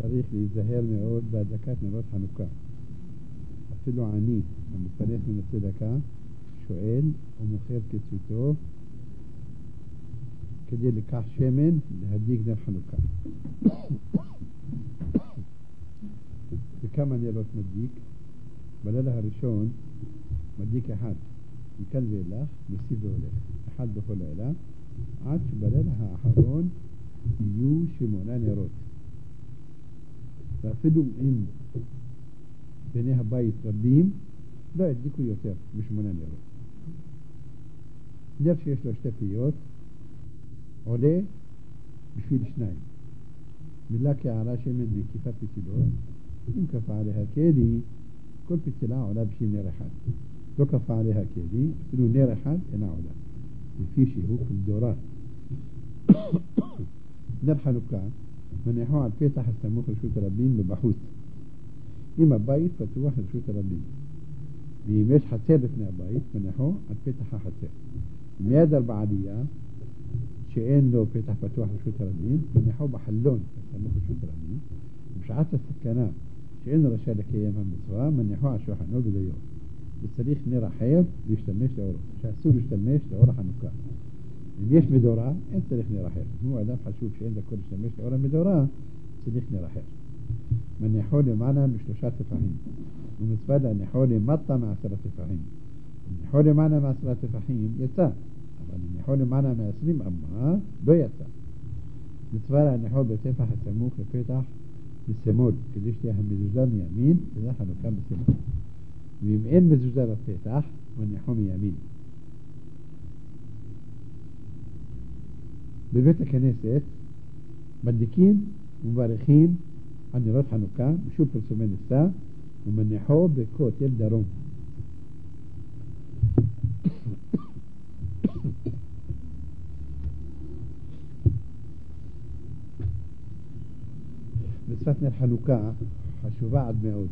צריך להיזהר מאוד בהדלקת נרות חנוכה. אפילו עני המתפרנס מן הצדקה שואל ומוכר כסותו כדי לקח שמן להדליק נר חנוכה. וכמה נרות מדליק? בלילה הראשון מדליק אחד, מכאן ואילך מוסיף והולך, אחד בכל לילה, עד שבלילה האחרון יהיו 8 נרות. ואפילו אם בני הבית רבים לא ידליקו יותר מ8 נרות. נר שיש לו 2 פיות עולה בשביל 2. מילה כערה שמן וכיפת פתילות, אם כפה עליה כלי, כל פתילה עולה בשביל נר אחד. לא כפה עליה כלי, אפילו נר אחד אינה עולה, לפי שהוא כבדורה. נר חנוכה מניחו על פתח הסמוך לרשות הרבים ובחוץ, אם הבית פתוח לרשות הרבים, ואם יש חצר לפני הבית מניחו על פתח החצר. מיד בעלייה שאין לו פתח פתוח לרשות הרבים מניחו בחלון הסמוך לרשות הרבים, ובשעת הסכנה שאין רשאי לקיים המצווה מניחו על שולחנו בדיו, וצריך נר אחר להשתמש לאורו, שאסור להשתמש לאור החנוכה. אם יש מדורה אין צריך נר אחר. אם אדם חשוב שאין לכל להשתמש לאור המדורה צריך נר אחר. מניחו למעלה מ3 טפחים, ומצווה להניחו למטה מ10 טפחים. מניחו למעלה מ10 טפחים יצא, אבל מניחו למעלה מ20 אמה לא יצא. מצווה להניחו בטפח הסמוך לפתח בשמאל, כדי שתהיה המזוזה מימין ונר חנוכה בשמאל. ואם אין מזוזה בפתח מניחו מימין. בבית הכנסת מדליקים ומברכים על נרות חנוכה בשוב פרסומי ניסה ומניחו בכותל דרום. מצוות נר חנוכה חשובה עד מאוד,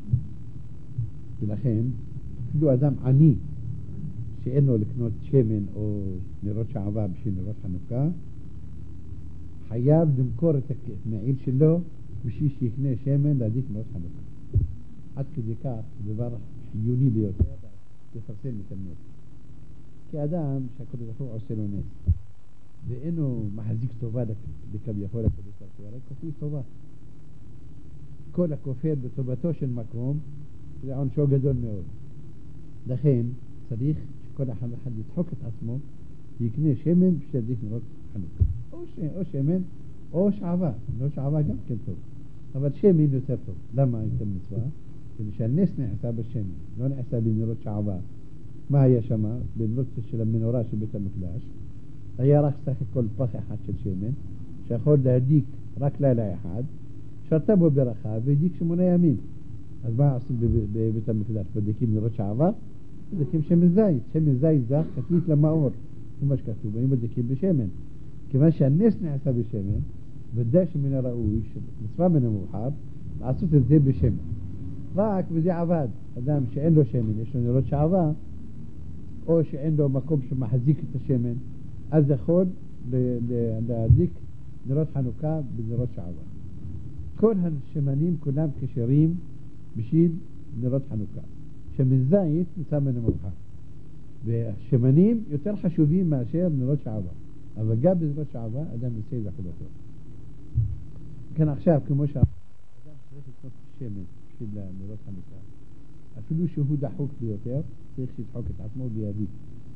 ולכן אפילו אדם עני שאין לו לקנות שמן או נרות שעבה בשביל נרות חנוכה חייב למכור את המעיל שלו בשביל שיקנה שמן להדליק נרות חנוכה. עד כדי כך זה דבר חיוני ביותר לפרסם את הנס, כי אדם שהקדוש ברוך הוא עושה לו נס ואינו מחזיק טובה כביכול הקדוש ברוך הוא, הרי כופר טובה. כל הכופר בטובתו של מקום זה עונשו גדול מאוד. לכן צריך שכל אחד ידחוק את עצמו ויקנה שמן בשביל להדליק נרות חנוכה, או שמן או שעבה. לא שעבה גם כן טוב, אבל שמן יותר טוב. למה יותר מצווה? כדי שהנס נעשה בשמן, לא נעשה בנרות שעבה. מה היה שם? בנרות של המנורה של בית המקדש היה רק סך הכל פח אחד של שמן שיכול להדליק רק לילה אחד, שרתה בו ברכה והדליק 8 ימים. אז מה עושים בבית המקדש? מדליקים נרות שעבה, מדליקים שמן זית. שמן זית זך כתית למאור, כמו שכתוב, הם מדליקים בשמן. כיוון שהנס נעשה בשמן, ודאי שמן הראוי, מצווה מן המאוחר, לעשות את זה בשמן. רק וזה עבד. אדם שאין לו שמן, יש לו נרות שעבה, או שאין לו מקום שמחזיק את השמן, אז יכול להדליק נרות חנוכה בנרות שעבה. כל השמנים כולם כשרים בשביל נרות חנוכה. שמן זית נמצא מן המאוחר, והשמנים יותר חשובים מאשר נרות שעבה, אבל גם בנרות שעבה אדם יוצא לחודתו. כאן עכשיו כמו שאדם צריך לקנות שמן בשביל נרות חנוכה, אפילו שהוא דחוק ביותר צריך לדחוק את עצמו בידית.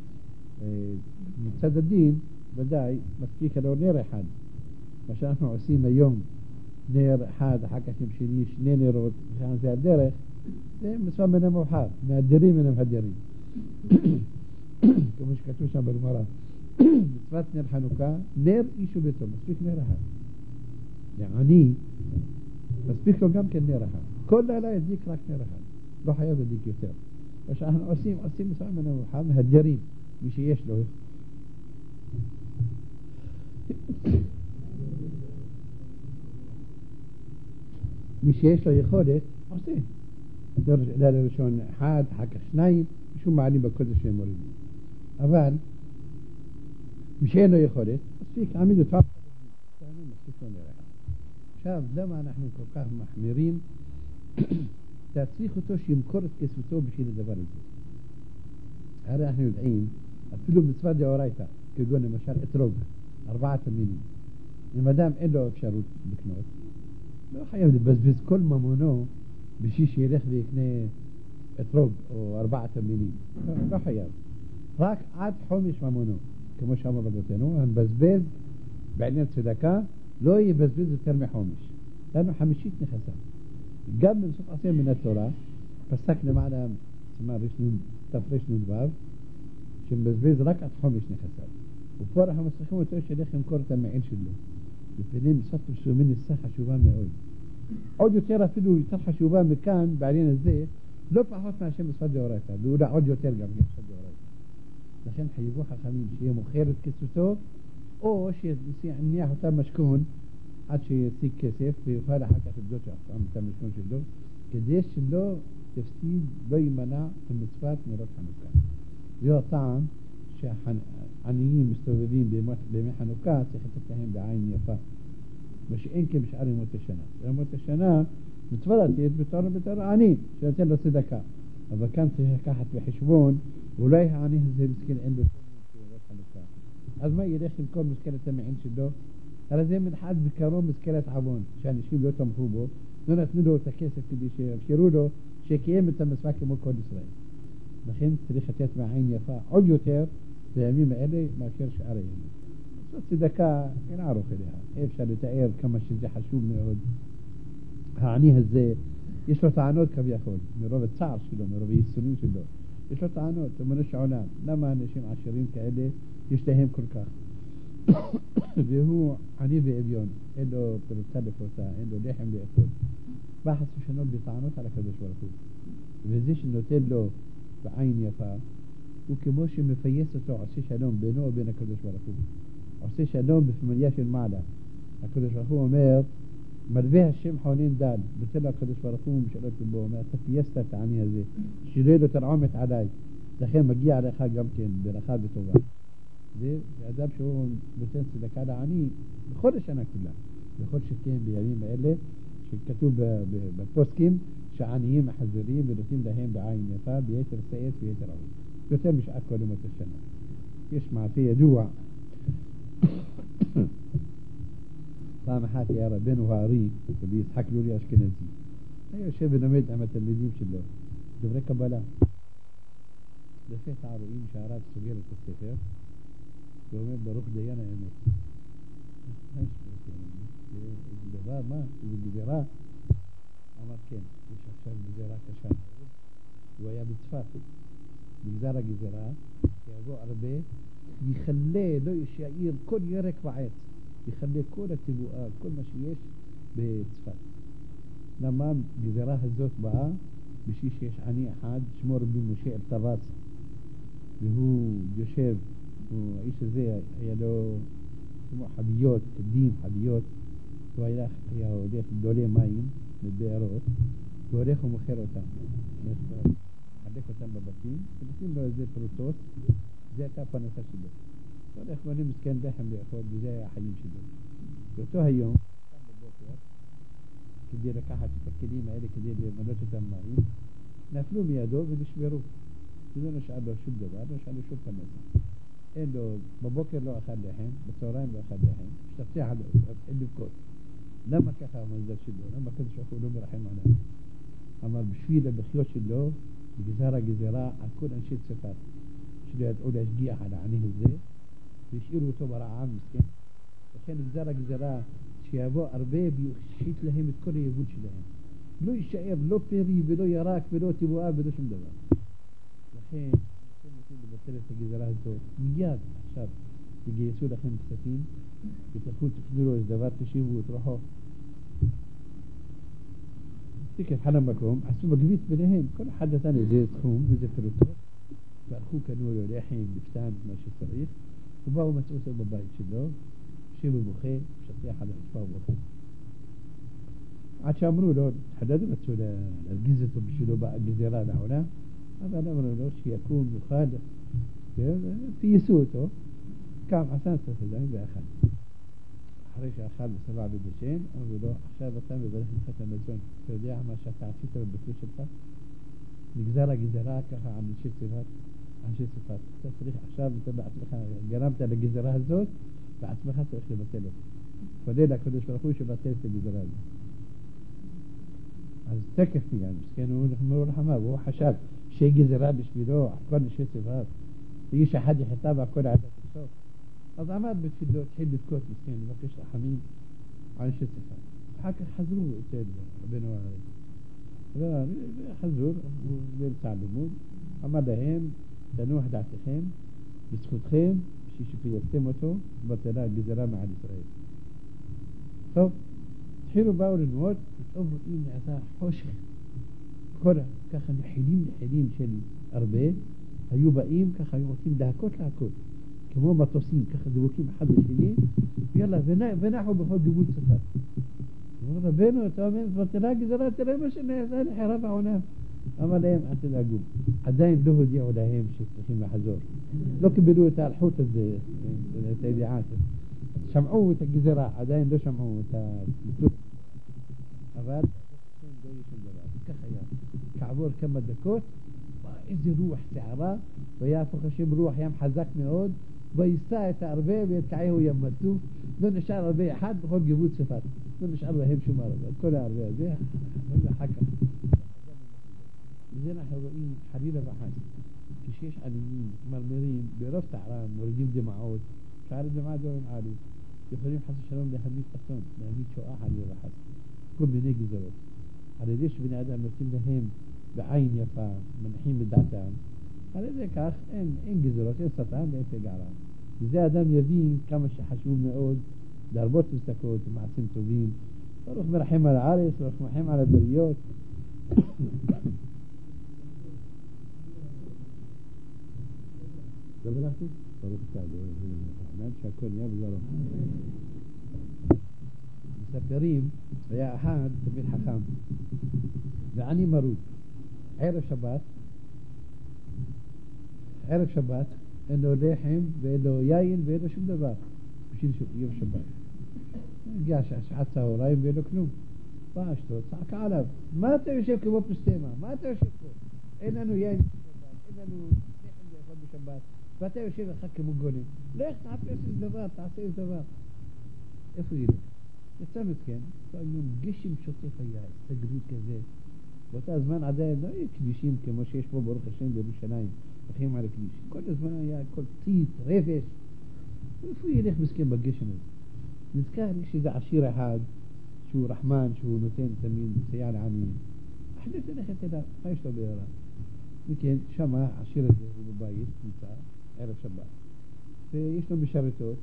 מצד הדין ודאי מספיק לו נר אחד. מה שאנחנו עושים היום, נר אחד, אחר כך שני 2 נרות, וכאן זה הדרך, זה מצווה מן המאוחר, מהדרים מן המהדרים. כמו שכתוב שם בגמרא, מצוות נר חנוכה, נר איש וביתו, מספיק נר אחד. לעני מספיק לו גם כן נר אחד. כל לילה ידליק רק נר אחד, לא חייב להדליק יותר. מה שאנחנו עושים מצווה מן המאוחר, מהדרים, מי שיש לו. מי שיש לו יכולת עושה לילה ראשון 1, אחר כך 2, משום מעלים בקודש שהם מורידים. אבל מי שאין לו יכולת מספיק עמיד אותה מספיק לו נר אחד. עכשיו, למה אנחנו כל כך מחמירים? תצריך אותו שימכור את כספתו בשביל הדבר הזה. הרי אנחנו יודעים, אפילו מצווה דאורייתא, כגון למשל אתרוג, 4 מינים. אם אדם אין לו אפשרות לקנות, לא חייב לבזבז כל ממונו בשביל שילך ויקנה אתרוג או 4 מינים. לא חייב. רק עד חומש ממונו, כמו שאמר רבותינו, המבזבז בעניין צדקה לא יבזבז יותר מחומש. לנו 50 נכסה. גם בנסות עשייה מן התורה, פסק למעלה סימן תפרש נ"ו, שמבזבז רק עד חומש נכסה. ופה אנחנו מצליחים אותו שילך למכור את המעיל שלו. בפנים מסות פרסומי ניסה חשובה מאוד. עוד יותר אפילו יותר חשובה מכאן, בעניין הזה, לא פחות מהשם מסות דאורייתא, ואולי עוד יותר גם מסות דאורייתא. לכן חייבו חכמים שיהיה מוכר את כספתו, או שיניח אותה משכון עד שישיג כסף ויוכל אחר כך לבדוק את המשכון שלו, כדי שלא יפסיד, לא יימנע במצוות נרות חנוכה. זהו הטעם שהעניים מסתובבים בימי חנוכה, צריך לתת להם בעין יפה, מה שאין כשאר ימות השנה. ימות השנה מצווה לתת בתור עני שנותן לו צדקה, אבל כאן צריך לקחת בחשבון, אולי העני הזה מסכן אין לו נרות חנוכה, אז מה ילך עם כל מסכנת המעין שלו? הרי זה מנחת בקרוב מסכנת עוון, שאנשים לא תמכו בו, לא נתנו לו את הכסף כדי שיאפשרו לו שקיים את המצווה כמו כל ישראל. לכן צריך לתת מעין יפה עוד יותר בימים האלה מאשר שאר הימים. זאת צדקה, אין ערוך אליה. אפשר לתאר כמה שזה חשוב מאוד. העני הזה, יש לו טענות כביכול, מרוב הצער שלו, מרוב הייסורים שלו. יש לו טענות, אמונו שעולם. למה אנשים עשירים כאלה יש להם כל כך? והוא עני ואביון, אין לו פרוצה לפרוצה, אין לו לחם לאכול. בא חס ושלום בטענות על הקדוש ברוך הוא. וזה שנותן לו בעין יפה, הוא כמו שמפייס אותו, עושה שלום בינו ובין הקדוש ברוך הוא. עושה שלום בפמליה של מעלה. הקדוש ברוך הוא אומר, מלווה השם חונן דל, נותן לו הקדוש ברוך הוא משאלות לבו, אומר, אתה פייסת את העני הזה, שלא יהיה לו תרעומת עליי, לכן מגיע עליך גם כן ברכה וטובה. זה אדם שהוא נותן צדקה לעני בכל השנה כולה, בכל שכן בימים האלה, שכתוב בפוסקים שהעניים מחזרים ונותנים להם בעין יפה, ביתר שאת ויתר עוד. יותר משאר כל ימות השנה. יש מעשה ידוע. פעם אחת היה רבנו הארי, רבי יצחק לורי אשכנזי. היה יושב ולומד עם התלמידים שלו, דברי קבלה. לפתע רואים שהרב סוגר את הספר, ואומר ברוך דיין האמת. זה דבר, מה? זה גזירה? אמר כן, יש עכשיו גזירה קשה מאוד. הוא היה בצפת. בגזר הגזירה, שיבוא הרבה, יחלה, לא ישאיר כל ירק ועץ. יחלה כל הציבועה, כל מה שיש בצפת. למה גזירה הזאת באה? בשביל שיש עני אחד, שמו רבי משה אלטרץ. והוא יושב, האיש הזה היה לו כמו חביות, קדים, חביות. הוא היה הולך דולי מים מבארות, הוא הולך ומוכר אותם. מחלק אותם בבתים, ונותנים לו איזה פרוטות, זה הייתה הפרנסה שלו. הוא הולך ואני מסכן לחם לאכול, וזה היה החיים שלו. באותו היום, קם בבוקר, כדי לקחת את הכלים האלה, כדי למנות את המים, נפלו מידו ונשברו. ולא נשאר לו שום דבר, לא נשאר לו שום פרנסה. אין לו, בבוקר לא אכל לחם, בצהריים לא אכל לחם, השתפצח עליו, אין לבכות. למה ככה המזל שלו? למה הקדוש ברוך הוא לא מרחם עליו? אמר בשביל הבכיות שלו, בגזר הגזירה על כל אנשי צפת, שלא ידעו להשגיח על העני הזה, והשאירו אותו ברעב מסכן. לכן גזר הגזירה שיבוא הרבה וישחית להם את כל היבול שלהם. לא יישאר לא פרי ולא ירק ולא תבואה ולא שום דבר. לכן, אתם רוצים לבטל את הגזירה הזאת, מיד עכשיו תגייסו לכם כספים, ותלכו תקנו לו איזה דבר, תשיבו את רוחו. תיקח חנה מקום, עשו מגבית ביניהם, כל אחד נתן איזה תחום ואיזה פרוטות, והלכו קנו לו לחם, לפתן, מה שצריך, ובאו מצאו אותו בבית שלו, שיבו בוכה, שטיח על הרצפה ובוכה. עד שאמרו לו, חדדו מצאו להרגיז אותו בשבילו בגזירה לעולם, אבל אמרו לו שיקום יוכל, פייסו אותו, קם עשה ספדיים ואכל. אחרי שאכל ושבע בדשן, אמרו לו, עכשיו אתה מברך לך את המזון. אתה יודע מה שאתה עשית בביטוי שלך? נגזר הגזרה ככה על אנשי צפת. אתה צריך עכשיו, אתה בעצמך גרמת לגזרה הזאת, בעצמך צריך לבטל אותה. פודה לקדוש ברוך הוא שבטל את הגזרה הזאת. אז תקף מיד, מסכן הוא נחמרו לחמה, והוא חשב שהיא גזרה בשבילו, הכל אנשי צפת. ואיש אחד יחטא והכל עד הסוף. אז עמד בתפילו, התחיל לבכות מסכן, לבקש רחמים על אנשי צפת. אחר כך חזרו אצל רבנו הרי. חזור, באמצע לימוד, אמר להם, תנוח דעתכם, בזכותכם, שפייסתם אותו, בטלה גזרה מעל ישראל. טוב, התחילו באו ללמוד, פתאום רואים נעשה חושך. כל ככה נחילים של הרבה, היו באים, ככה היו רוצים להכות, כמו מטוסים, ככה דבוקים אחד בשני, ויאללה, ונחו בכל גבול צפת. אמר רבנו, אתה אומר, בטלה גזרה, תראה מה שנעשה לחרב העונה. אמר להם, אל תדאגו, עדיין לא הודיעו להם שצריכים לחזור. לא קיבלו את האלחוט הזה, את הידיעה. שמעו את הגזרה, עדיין לא שמעו את הביטוי. אבל לא יהיה שום דבר. כך היה. כעבור כמה דקות, איזה רוח שערה, ויהפוך השם רוח ים חזק מאוד, ויישא את הרבה ויתקעהו ים מצוף, לא נשאר הרבה אחד בכל גבול צפת. לא נשאר להם שום הרבה. כל הרבה הזה, אחר כך. וזה אנחנו רואים חלילה וחס, כשיש עניים, מרמרים, ברוב טערם, מורידים דמעות, שער דמעה דורם עלי, יכולים חס ושלום להמיט אסון, להמיט שואה חלילה וחס, כל מיני גזרות. על ידי שבני אדם נותנים להם בעין יפה, מנחים בדעתם, על ידי כך אין גזרות, אין שטן ואין פגערה. וזה אדם יבין כמה שחשוב מאוד להרבות מסתכות ומעשים טובים, ברוך מרחם על הארץ, ברוך מרחם על הבריות. זה בלחתי? ברוך אתה, הרחמן שהכל נהיה בזרו. מספרים, היה אחד תמיד חכם, ועני מרוד. ערב שבת, אין לו לחם ואין לו יין ואין לו שום דבר, בשביל יום שבת. הגיע שעת צהריים ואין לו כלום. בא אשתו, צעקה עליו, מה אתה יושב כמו פסטמה? מה אתה יושב פה? אין לנו יין בשבת, אין לנו לחם לאכול בשבת. ואתה יושב לך כמו גולם. לך תעשה איזה דבר, תעשה איזה דבר. איפה ילך? יצא מסכן, פעמים גשם שוטף היה, סגרות כזה. באותה הזמן עדיין לא היו כבישים כמו שיש פה ברוך השם בירושלים, הולכים על הכביש. כל הזמן היה כל ציץ, רפש. איפה ילך מסכן בגשם הזה? נזכר יש איזה עשיר אחד, שהוא רחמן, שהוא נותן תמיד, מסייע לעמים. החליט ללכת אליו, מה יש לו בעירה? וכן, שם העשיר הזה הוא בבית, נמצא, ערב שבת. ויש לו משרתות,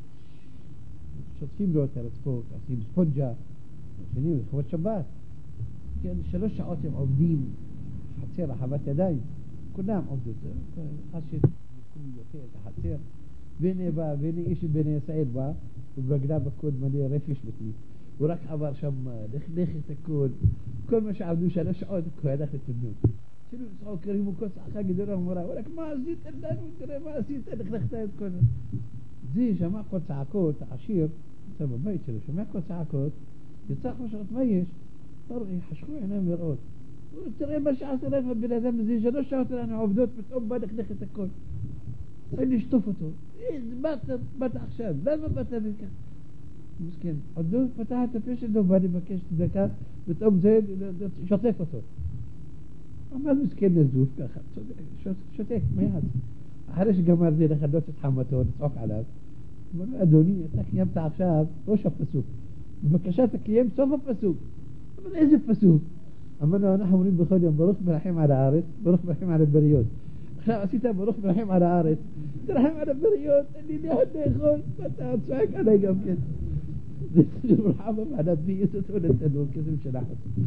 שוטפים לו את הרצפות, עושים ספונג'ה, שנים לכבוד שבת. כן, 3 שעות הם עובדים, חצר, רחבת ידיים, כולם עובדות. אחד שמקום יוצא את החצר, והנה איש בני ישראל בא, וברגליו בקוד מלא רפש בתים. הוא רק עבר שם, לכלך את הכל, כל מה שעבדו 3 שעות, הוא הלך לתבנות. שלו נצחו קרימו כל צעקה גדולה ומורה, הוא רק מה עשית לנו, תראה מה עשית, לכלכת את כל זה. זה שמע כל צעקות, העשיר, נמצא בבית שלו, שמע כל צעקות, יצא חושבת, מה יש? חשכו עיניים לראות. תראה מה שעשה לנו בן אדם הזה, 3 שעות לנו עובדות, פתאום בא לכלך את הכל. צריך לשטוף אותו. באת עכשיו, למה באת בכך? מסכן, עוד לא פתח את הפה שלו, בא לבקש דקה, פתאום זה שוטף אותו. אבל מסכן נזוף ככה, שותק מיד. אחרי שגמר זה לחדות את חמתו, לצעוק עליו, אמר לו, אדוני, אתה קיימת עכשיו ראש הפסוק. בבקשה תקיים סוף הפסוק. אמר, איזה פסוק? אמר לו, אנחנו אומרים בכל יום, ברוך מרחם על הארץ, ברוך מרחם על הבריות. עכשיו עשית ברוך מרחם על הארץ, תרחם על הבריות, אין לי ליד לאכול, ואתה צועק עליי גם כן. זה רחמה מעלת בייס אותו לתנור, כסם שלח אותו.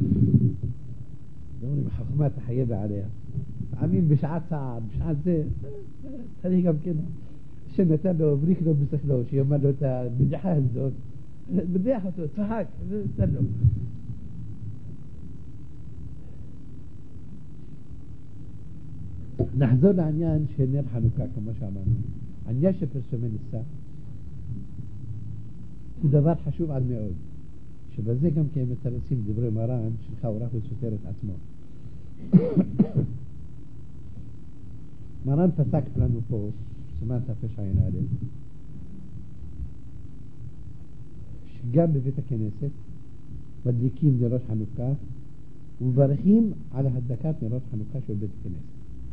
אומרים, חכמה תחיה בעליה. עמים בשעת צער, בשעת זה, צריך גם כן, שנתן לו, בריק לו בשכלו, שיאמר לו את הבדיחה הזאת, בדיח אותו, צחק, נתן לו. נחזור לעניין של נר חנוכה, כמו שאמרנו. עניין שפרסומי ניסה. הוא דבר חשוב עד מאוד, שבזה גם כן מתרצים דברי מרן שלך הוא רק וסותר את עצמו. מרן פסק לנו פה, סימן תרע"א, שגם בבית הכנסת מדליקים נרות חנוכה ומברכים על הדלקת נרות חנוכה של בית הכנסת.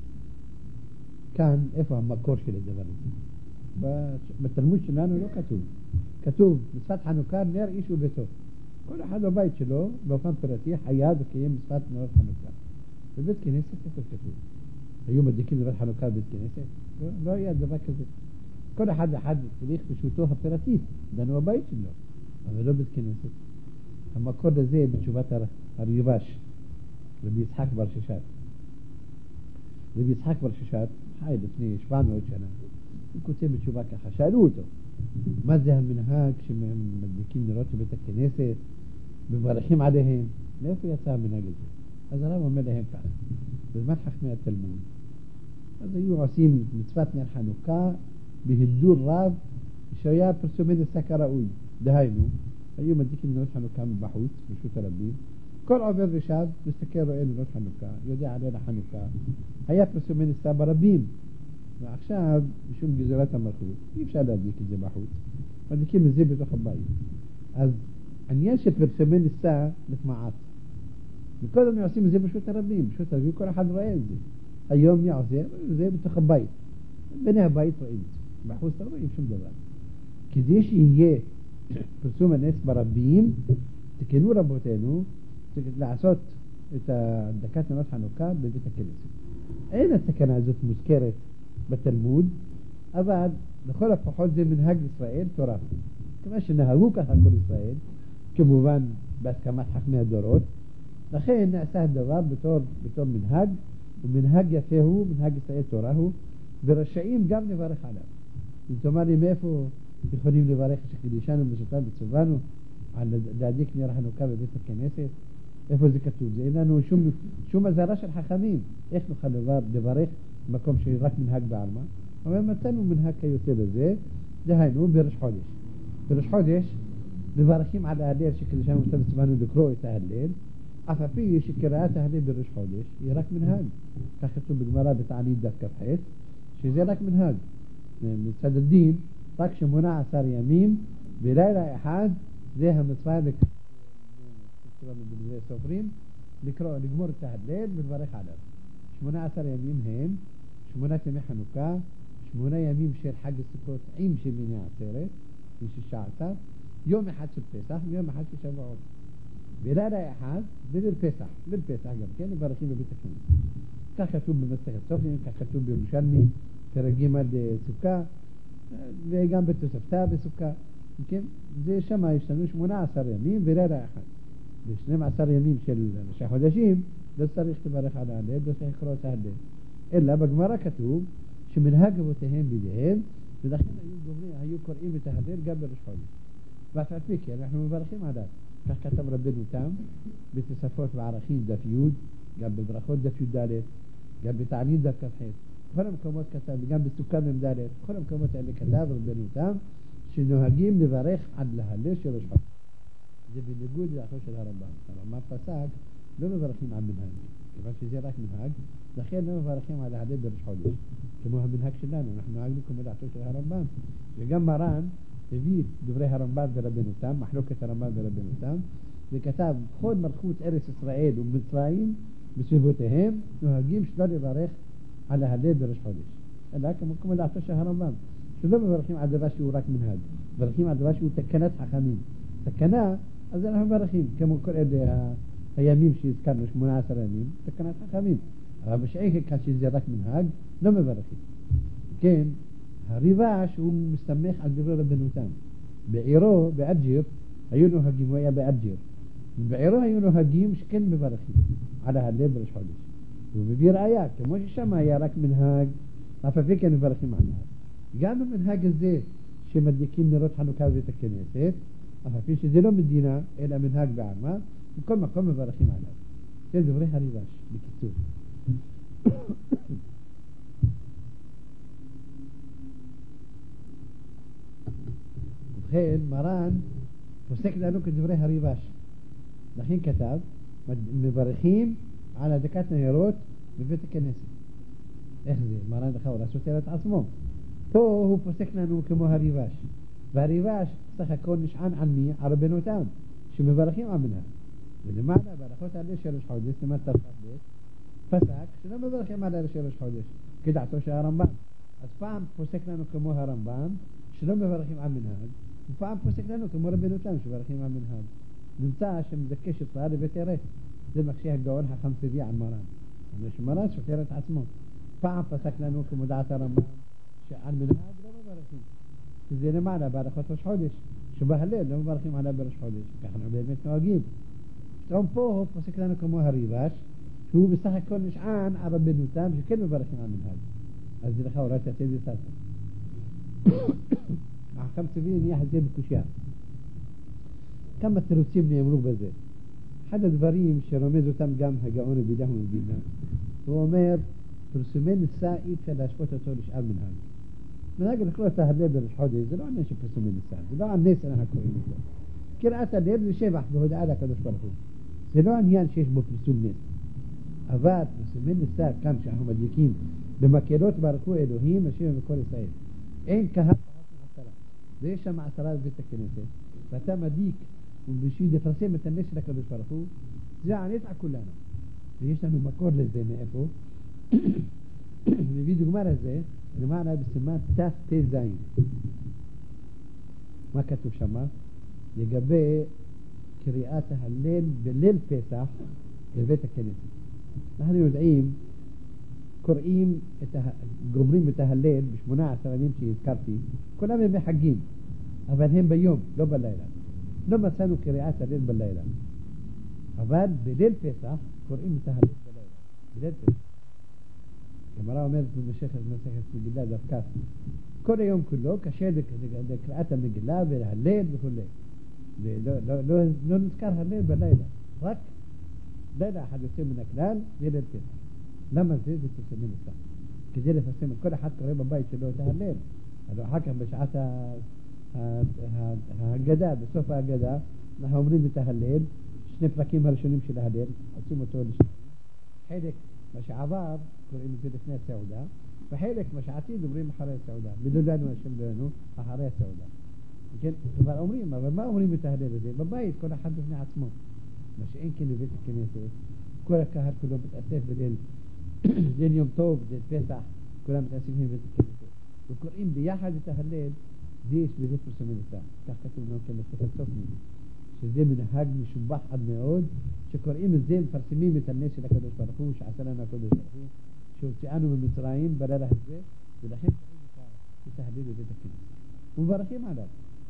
כאן, איפה המקור של הדבר הזה? בתלמוד שלנו לא כתוב. כתוב, מצוות חנוכה נר איש וביתו. כל אחד בבית שלו, באופן פרטי, חייב לקיים מצוות נרות חנוכה. בבית כנסת איפה כתוב? היו מדליקים נרות חנוכה בבית כנסת? לא היה דבר כזה. כל אחד צריך בשוטו הפרטית, דנו בבית שלו, אבל לא בית כנסת. המקור הזה בתשובת הריבש, רבי יצחק בר ששת. רבי יצחק בר ששת חי לפני 700 שנה. הוא כותב בתשובה ככה, שאלו אותו, מה זה המנהג שמדליקים נרות בבית הכנסת, מברכים עליהם? מאיפה יצא המנהג הזה? אז הרב אומר להם ככה, בזמן חכמי התלמוד, אז היו עושים מצוות נר חנוכה בהדור רב שהיה פרסומי נשא כראוי. דהיינו, היו מדליקים נרות חנוכה מבחוץ, ברשות הרבים, כל עובר ושב מסתכל רואה נרות חנוכה, יודע עליהם החנוכה, היה פרסומי נשא ברבים, ועכשיו, משום גזירת המלכות, אי אפשר להדליק את זה בחוץ, מדליקים את זה בתוך הבית. אז העניין של פרסומי נשא מתמעט. וקודם עושים את זה ברשות הרבים, ברשות הרבים כל אחד רואה את זה. היום מי עושה? זה בתוך הבית. בני הבית רואים את זה. בחוץ לא רואים שום דבר. כדי שיהיה פרסום הנס ברבים, תקנו רבותינו, לעשות את הדלקת נרות חנוכה בבית הכנסת. אין התקנה הזאת מוזכרת בתלמוד, אבל לכל הפחות זה מנהג ישראל תורה. כמה שנהגו ככה כל ישראל, כמובן בהסכמת חכמי הדורות, לכן נעשה הדבר בתור מנהג, ומנהג יפה הוא, מנהג ישראל תורה הוא, ורשאים גם לברך עליו. אם תאמר לי מאיפה יכולים לברך שקדישנו ושותנו וצובנו על להדליק נר חנוכה בבית הכנסת, איפה זה כתוב? זה אין לנו שום הזהרה של חכמים. איך נוכל לברך במקום שרק מנהג בעלמא? אבל מצאנו מנהג כיוצא בזה, דהיינו בראש חודש. בראש חודש מברכים על ההלל שקדישנו ושותנו לקרוא את ההלל, אף על פי שקריאת ההלל בראש חודש היא רק מנהג. כך כתוב בגמרא בתענית דף כ"ח, שזה רק מנהג. מצד הדין, רק 18 ימים בלילה אחד, זה המצווה סופרים לגמור את ההלל ולברך עליו. 18 ימים הם 8 ימי חנוכה, 8 ימים של חג הסוכות עם שמיני עצרת, 16, יום אחד של פסח ויום אחד של שבועות. בלילה אחד בליל פסח, ליל פסח גם כן מברכים בבית הכנסת. כך כתוב במסכת סופרים, כך כתוב בירושלמי, פרק ג' סוכה, וגם בתוספתא בסוכה. כן? זה שמה יש לנו 18 ימים ולילה אחד. ב-12 ימים של ראשי חודשים לא צריך לברך על ההלל, לא צריך לקרוא את ההלל. אלא בגמרא כתוב שמנהג אבותיהם בידיהם, ולכן היו קוראים את ההלל גם בראש חודש. ואף על פי כן אנחנו מברכים עליו. כך כתב רבנו תם בתוספות וערכים דף י', גם בברכות דף י' ד', גם בתענית דף כ"ח. בכל המקומות כתב, וגם בסוכה מ"ד, בכל המקומות האלה כתב רבנו תם שנוהגים לברך על להלל של ראש חודש. זה בניגוד לדעתו של הרמב"ם. הרמב"ם פסק לא מברכים על מנהג, כיוון שזה רק מנהג, לכן לא מברכים על להלל בראש חודש, כמו המנהג שלנו. אנחנו נוהגנו כמו דעתו של הרמב"ם, וגם מרן הביא דברי הרמב"ם ורבנו תם, מחלוקת הרמב"ם ורבנו תם, וכתב בכל מלכות ארץ ישראל ומצרים בסביבותיהם נוהגים שלא לברך על ההלל בראש חודש, אלא כמו דעתו של הרמב"ם, שלא מברכים על דבר שהוא רק מנהג, מברכים על דבר שהוא תקנת חכמים. תקנה, אז אנחנו מברכים, כמו כל אלה הימים שהזכרנו, 18 ימים, תקנת חכמים. אבל בשעיקה כאן שזה רק מנהג, לא מברכים. כן, הריבש הוא מסתמך על דברי רבנו תם. בעירו, באג'יר, היו נוהגים, הוא היה באג'יר. בעירו היו נוהגים שכן מברכים על ההלל בראש חודש. הוא מביא ראיה, כמו ששם היה רק מנהג, אף על פי כן מברכים עליו. גם המנהג הזה שמדליקים נרות חנוכה בבית הכנסת, אף על פי שזה לא מדינה, אלא מנהג בעלמא, בכל מקום מברכים עליו. זה דברי הריבש, בקיצור. ובכן, מרן פוסק לנו כדברי הריבש. לכן כתב, מברכים על הדקת נהרות בבית הכנסת. איך זה? מרן לכאורה סותר את עצמו. פה הוא פוסק לנו כמו הריבש. והריבש סך הכל נשען על מי? על רבנותם, שמברכים על מנהג. ולמעלה ברכות על ראש חודש, למעלה תרפת בית, פסק שלא מברכים על ראש חודש, כדעתו של הרמב"ם. אז פעם פוסק לנו כמו הרמב"ם, שלא מברכים על מנהג, ופעם פוסק לנו כמו רבנותם, שמברכים על מנהג. נמצא שמזקש ישראל לבית ירק. זה מקשה הגאון החכם צבי על מרן. אבל שמרן סותר את עצמו. פעם פסק לנו כמו דעת הרמב"ם, שעל מנהג לא מברכים. זה למעלה ברכות ראש חודש, שבהלל לא מברכים עליו בראש חודש. ככה אנחנו באמת נוהגים. פתאום פה הוא פוסק לנו כמו הריבש, שהוא בסך הכל נשען על רבנותם, שכן מברכים על מנהג. אז זה לך הוראת יתד יססה. החכם צבי הניח את זה בקושיה. כמה תירוצים נאמרו בזה. אחד הדברים שרומז אותם גם הגאון בידה ומבינה, הוא אומר, פרסומי ניסה אי אפשר להשפוט אותו לשאר מנהג. מנהג לקרוא את ההלל בראש חודש, זה לא עניין של פרסומי ניסה, זה לא הנס אנחנו קוראים אותו. קריאת הלל זה שבח בהודעה לקדוש ברוך הוא. זה לא עניין שיש בו פרסום נס. אבל פרסומי ניסה, כאן שאנחנו מדליקים, במקהלות ברכו אלוהים, השם וכל ישראל. אין קהל פחות מעשרה. ויש שם 10 בבית הכנסת, ואתה מדיק ובשביל לפרסם את הנס של הקדוש ברוך הוא, זה ענית על כולנו. ויש לנו מקור לזה מאיפה. נביא דוגמה לזה, למעלה בסימן ת"ז. מה כתוב שמה? לגבי קריאת ההלל בליל פסח בבית הכנסת. אנחנו יודעים, גומרים את ההלל ב18 ימים שהזכרתי, כולם הם בחגים, אבל הם ביום, לא בלילה. לא מצאנו קריאת הלל בלילה. אבל בליל פסח קוראים את ההלל בלילה. בליל פסח. הגמרא אומרת במסכת מגילה דף כ', כל היום כולו קשה לקריאת המגילה ולהלל וכו'. ולא נזכר הלל בלילה. רק לילה אחד יוצא מן הכלל, זה ליל פסח. למה זה? זה פרסומי ניסה. כדי לפרסם, כל אחד קורא בבית שלו את ההלל. אז אחר כך בשעת ההגדה, בסוף ההגדה, אנחנו אומרים את ההלל, 2 פרקים הראשונים של ההלל, עושים אותו לשניים. חלק מה שעבר, קוראים את זה לפני הסעודה, וחלק מה שעתיד אומרים אחרי הסעודה. בלולנו השם לנו, אחרי הסעודה. כן? כבר אומרים, אבל מה אומרים את ההלל הזה? בבית, כל אחד בפני עצמו. מה שאין כן בבית הכנסת, כל הקהל כולו מתאסף בליל יום טוב, ליל פסח, כולם מתאספים בבית הכנסת. וקוראים ביחד את ההלל, זה יש בזה פרסומי ניסה. כך כתוב לנו כן בספר סופני. שזה מנהג משובח עד מאוד, שקוראים את זה, מפרסמים את הנס של הקדוש ברוך הוא, שעשה לנו הקדוש ברוך הוא, שהוצאנו ממצרים בלילה הזה, ולכן קוראים את ההלל בבית הכנסת. ומברכים עליו.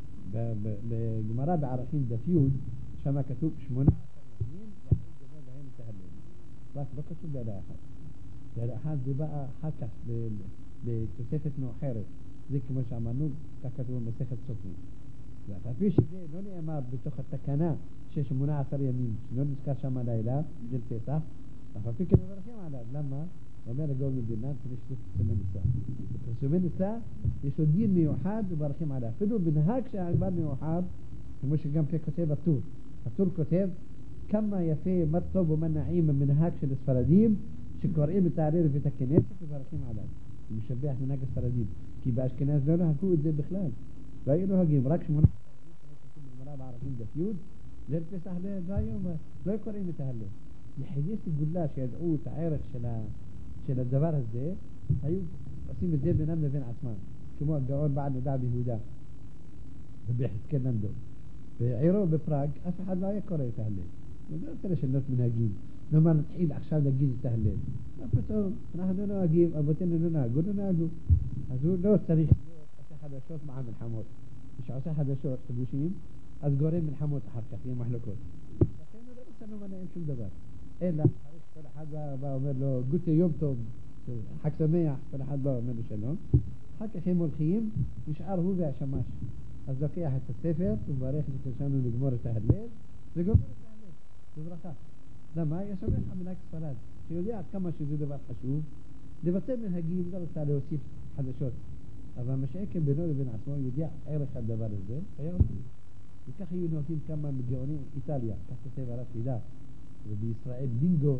בגמרא בערכים דף י', שם כתוב 18 ימים, יחד גמר בהם את ההלל. רק לא כתוב לילה אחד. לילה אחד זה בא אחר כך בתוספת מאוחרת. זה כמו שאמרנו, כך כתוב במסכת סופני. ואפילו שזה לא נאמר בתוך התקנה של 18 ימים, שלא נזכר שם הלילה, ליל פסח, אבל אפילו כן מברכים עליו. למה? אומר הגאון מבינה, כדי שזה פרסומי ניסה. פרסומי ניסה, יש לו דין מיוחד וברכים עליו. אפילו בנהג שהגבר מיוחד, כמו שגם פה כותב הטור. הטור כותב, כמה יפה, מה טוב ומה נעים במנהג של הספרדים, שקוראים את ההלל ואת הכנסת וברכים עליו. הוא משבח מנהג הספרדים. כי באשכנז לא נהגו את זה בכלל. לא היו נוהגים, רק 18 ימים, כתוב בגמרא בערכים דף י', ליל פסח לא קוראים את ההלל. יחידי סגולה שידעו את הערך של הדבר הזה, היו עושים את זה בינם לבין עצמם. כמו הגאון בעל נדע ביהודה, וביחזקאל לנדו. בעירו בפראג, אף אחד לא היה קורא את ההלל. לא רוצה לשנות מנהגים. למה נתחיל עכשיו להגיד את ההלל? לא פתאום, אנחנו לא נוהגים, אבותינו לא נהגו, לא נהגו. אז הוא לא צריך להיות עושה חדשות מע מלחמות. כשעושה חדשות חדושים, אז גורם מלחמות אחר כך, יהיה מחלוקות. לכן הוא לא רוצה למנעים שום דבר. אלא, כל אחד בא אומר לו, גוטה יום טוב, חג שמח, כל אחד בא אומר לו שלום. אחר כך הם הולכים, נשאר הוא והשמש. אז לוקח את הספר, וברך לקרשנו לגמור את ההלל, וגומר את ההלל, בברכה. למה? ישמש המנהג ספרד, שיודע כמה שזה דבר חשוב, לבטל מנהגים, לא רוצה להוסיף חדשות. אבל מה שכן בינו לבין עצמו יודע ערך הדבר הזה, היה אומר. וכך היו נוהגים כמה מגאוני איטליה, כך כתב הרב חידה, ובישראל בינגו,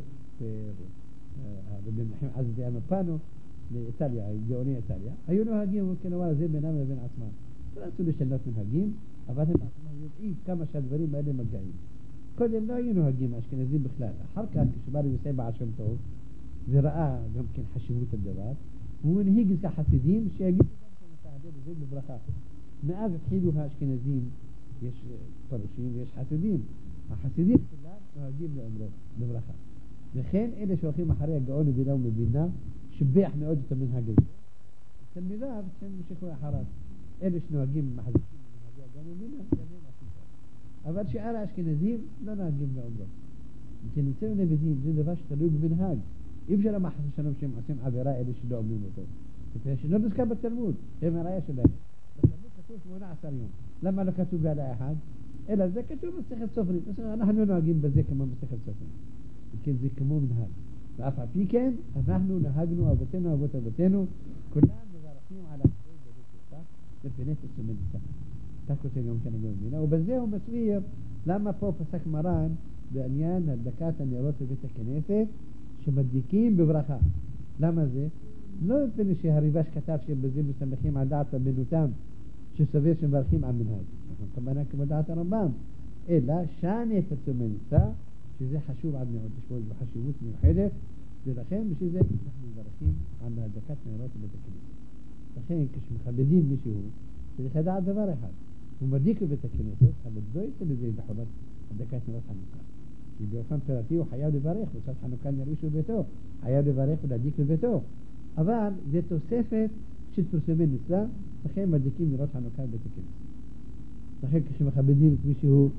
ובמנחם עז דיאמפנו, לאיטליה, גאוני איטליה, היו נוהגים וכנועה זה בינם לבין עצמם. לא רצו לשנות מנהגים, אבל הם עצמם יודעים כמה שהדברים האלה מגעים. קודם לא היו נוהגים אשכנזים בכלל. אחר כך, כשבא רבי בעל שם טוב, וראה גם כן חשיבות הדבר, הוא הנהיג את החסידים שיגידו גם כן את ההדד הזה בברכה. מאז התחילו האשכנזים, יש פרשים ויש חסידים. החסידים כולם נוהגים לאומרו בברכה. וכן אלה שהולכים אחרי הגאון מבינה ומבינה, שביח מאוד את המנהג הזה. תלמידיו שמשכו אחריו. אלה שנוהגים מחזיקים במנהגי הגאון מבינה, הם עושים טוב. אבל שאר האשכנזים לא נוהגים לאומרו. וכנמצאים נבדים, זה דבר שתלוי במנהג. אי אפשר למה חסר שלום שהם עושים עבירה אלה שלא אומרים אותו. שלא נזכר בתלמוד, הם הראיה שלהם. בתלמוד כתוב 18 יום. למה לא כתוב בעלה אחד? אלא זה כתוב מסכת סופרים. אנחנו נוהגים בזה כמו מסכת סופרים. וכן זה כמו מנהג. ואף על פי כן, אנחנו נהגנו אבותינו, אבות אבותינו, כולם מברכים על החיים בבית יוסף, בפנפס ומנסה. כך כותב גם כן הגאון מבינה. ובזה הוא מסביר למה פה פסק מרן בעניין הדלקת הנרות בבית הכנסת, שמדליקים בברכה. למה זה? לא מפני שהריבש כתב שבזה מסמכים על דעת רבנותם, שסובר שמברכים על מנהג. אנחנו כמובן כמו דעת הרמב"ם. אלא שאני פרסום מנסה, שזה חשוב עד מאוד, יש פה חשיבות מיוחדת, ולכן בשביל זה אנחנו מברכים על הדלקת נרות בבית הכנסת. לכן כשמכבדים מישהו, צריך לדעת דבר אחד. הוא מדליק בבית הכנסת, אבל לא יצא לזה בחובת הדלקת נרות חנוכה. כי באופן פרטי הוא חייב לברך, בסוף חנוכה נריש בביתו, חייב לברך ולהדליק בביתו. אבל זה תוספת של פרסומי נסה, לכן מדליקים נרות חנוכה בבית הכנסת. לכן כשמכבדים את מישהו,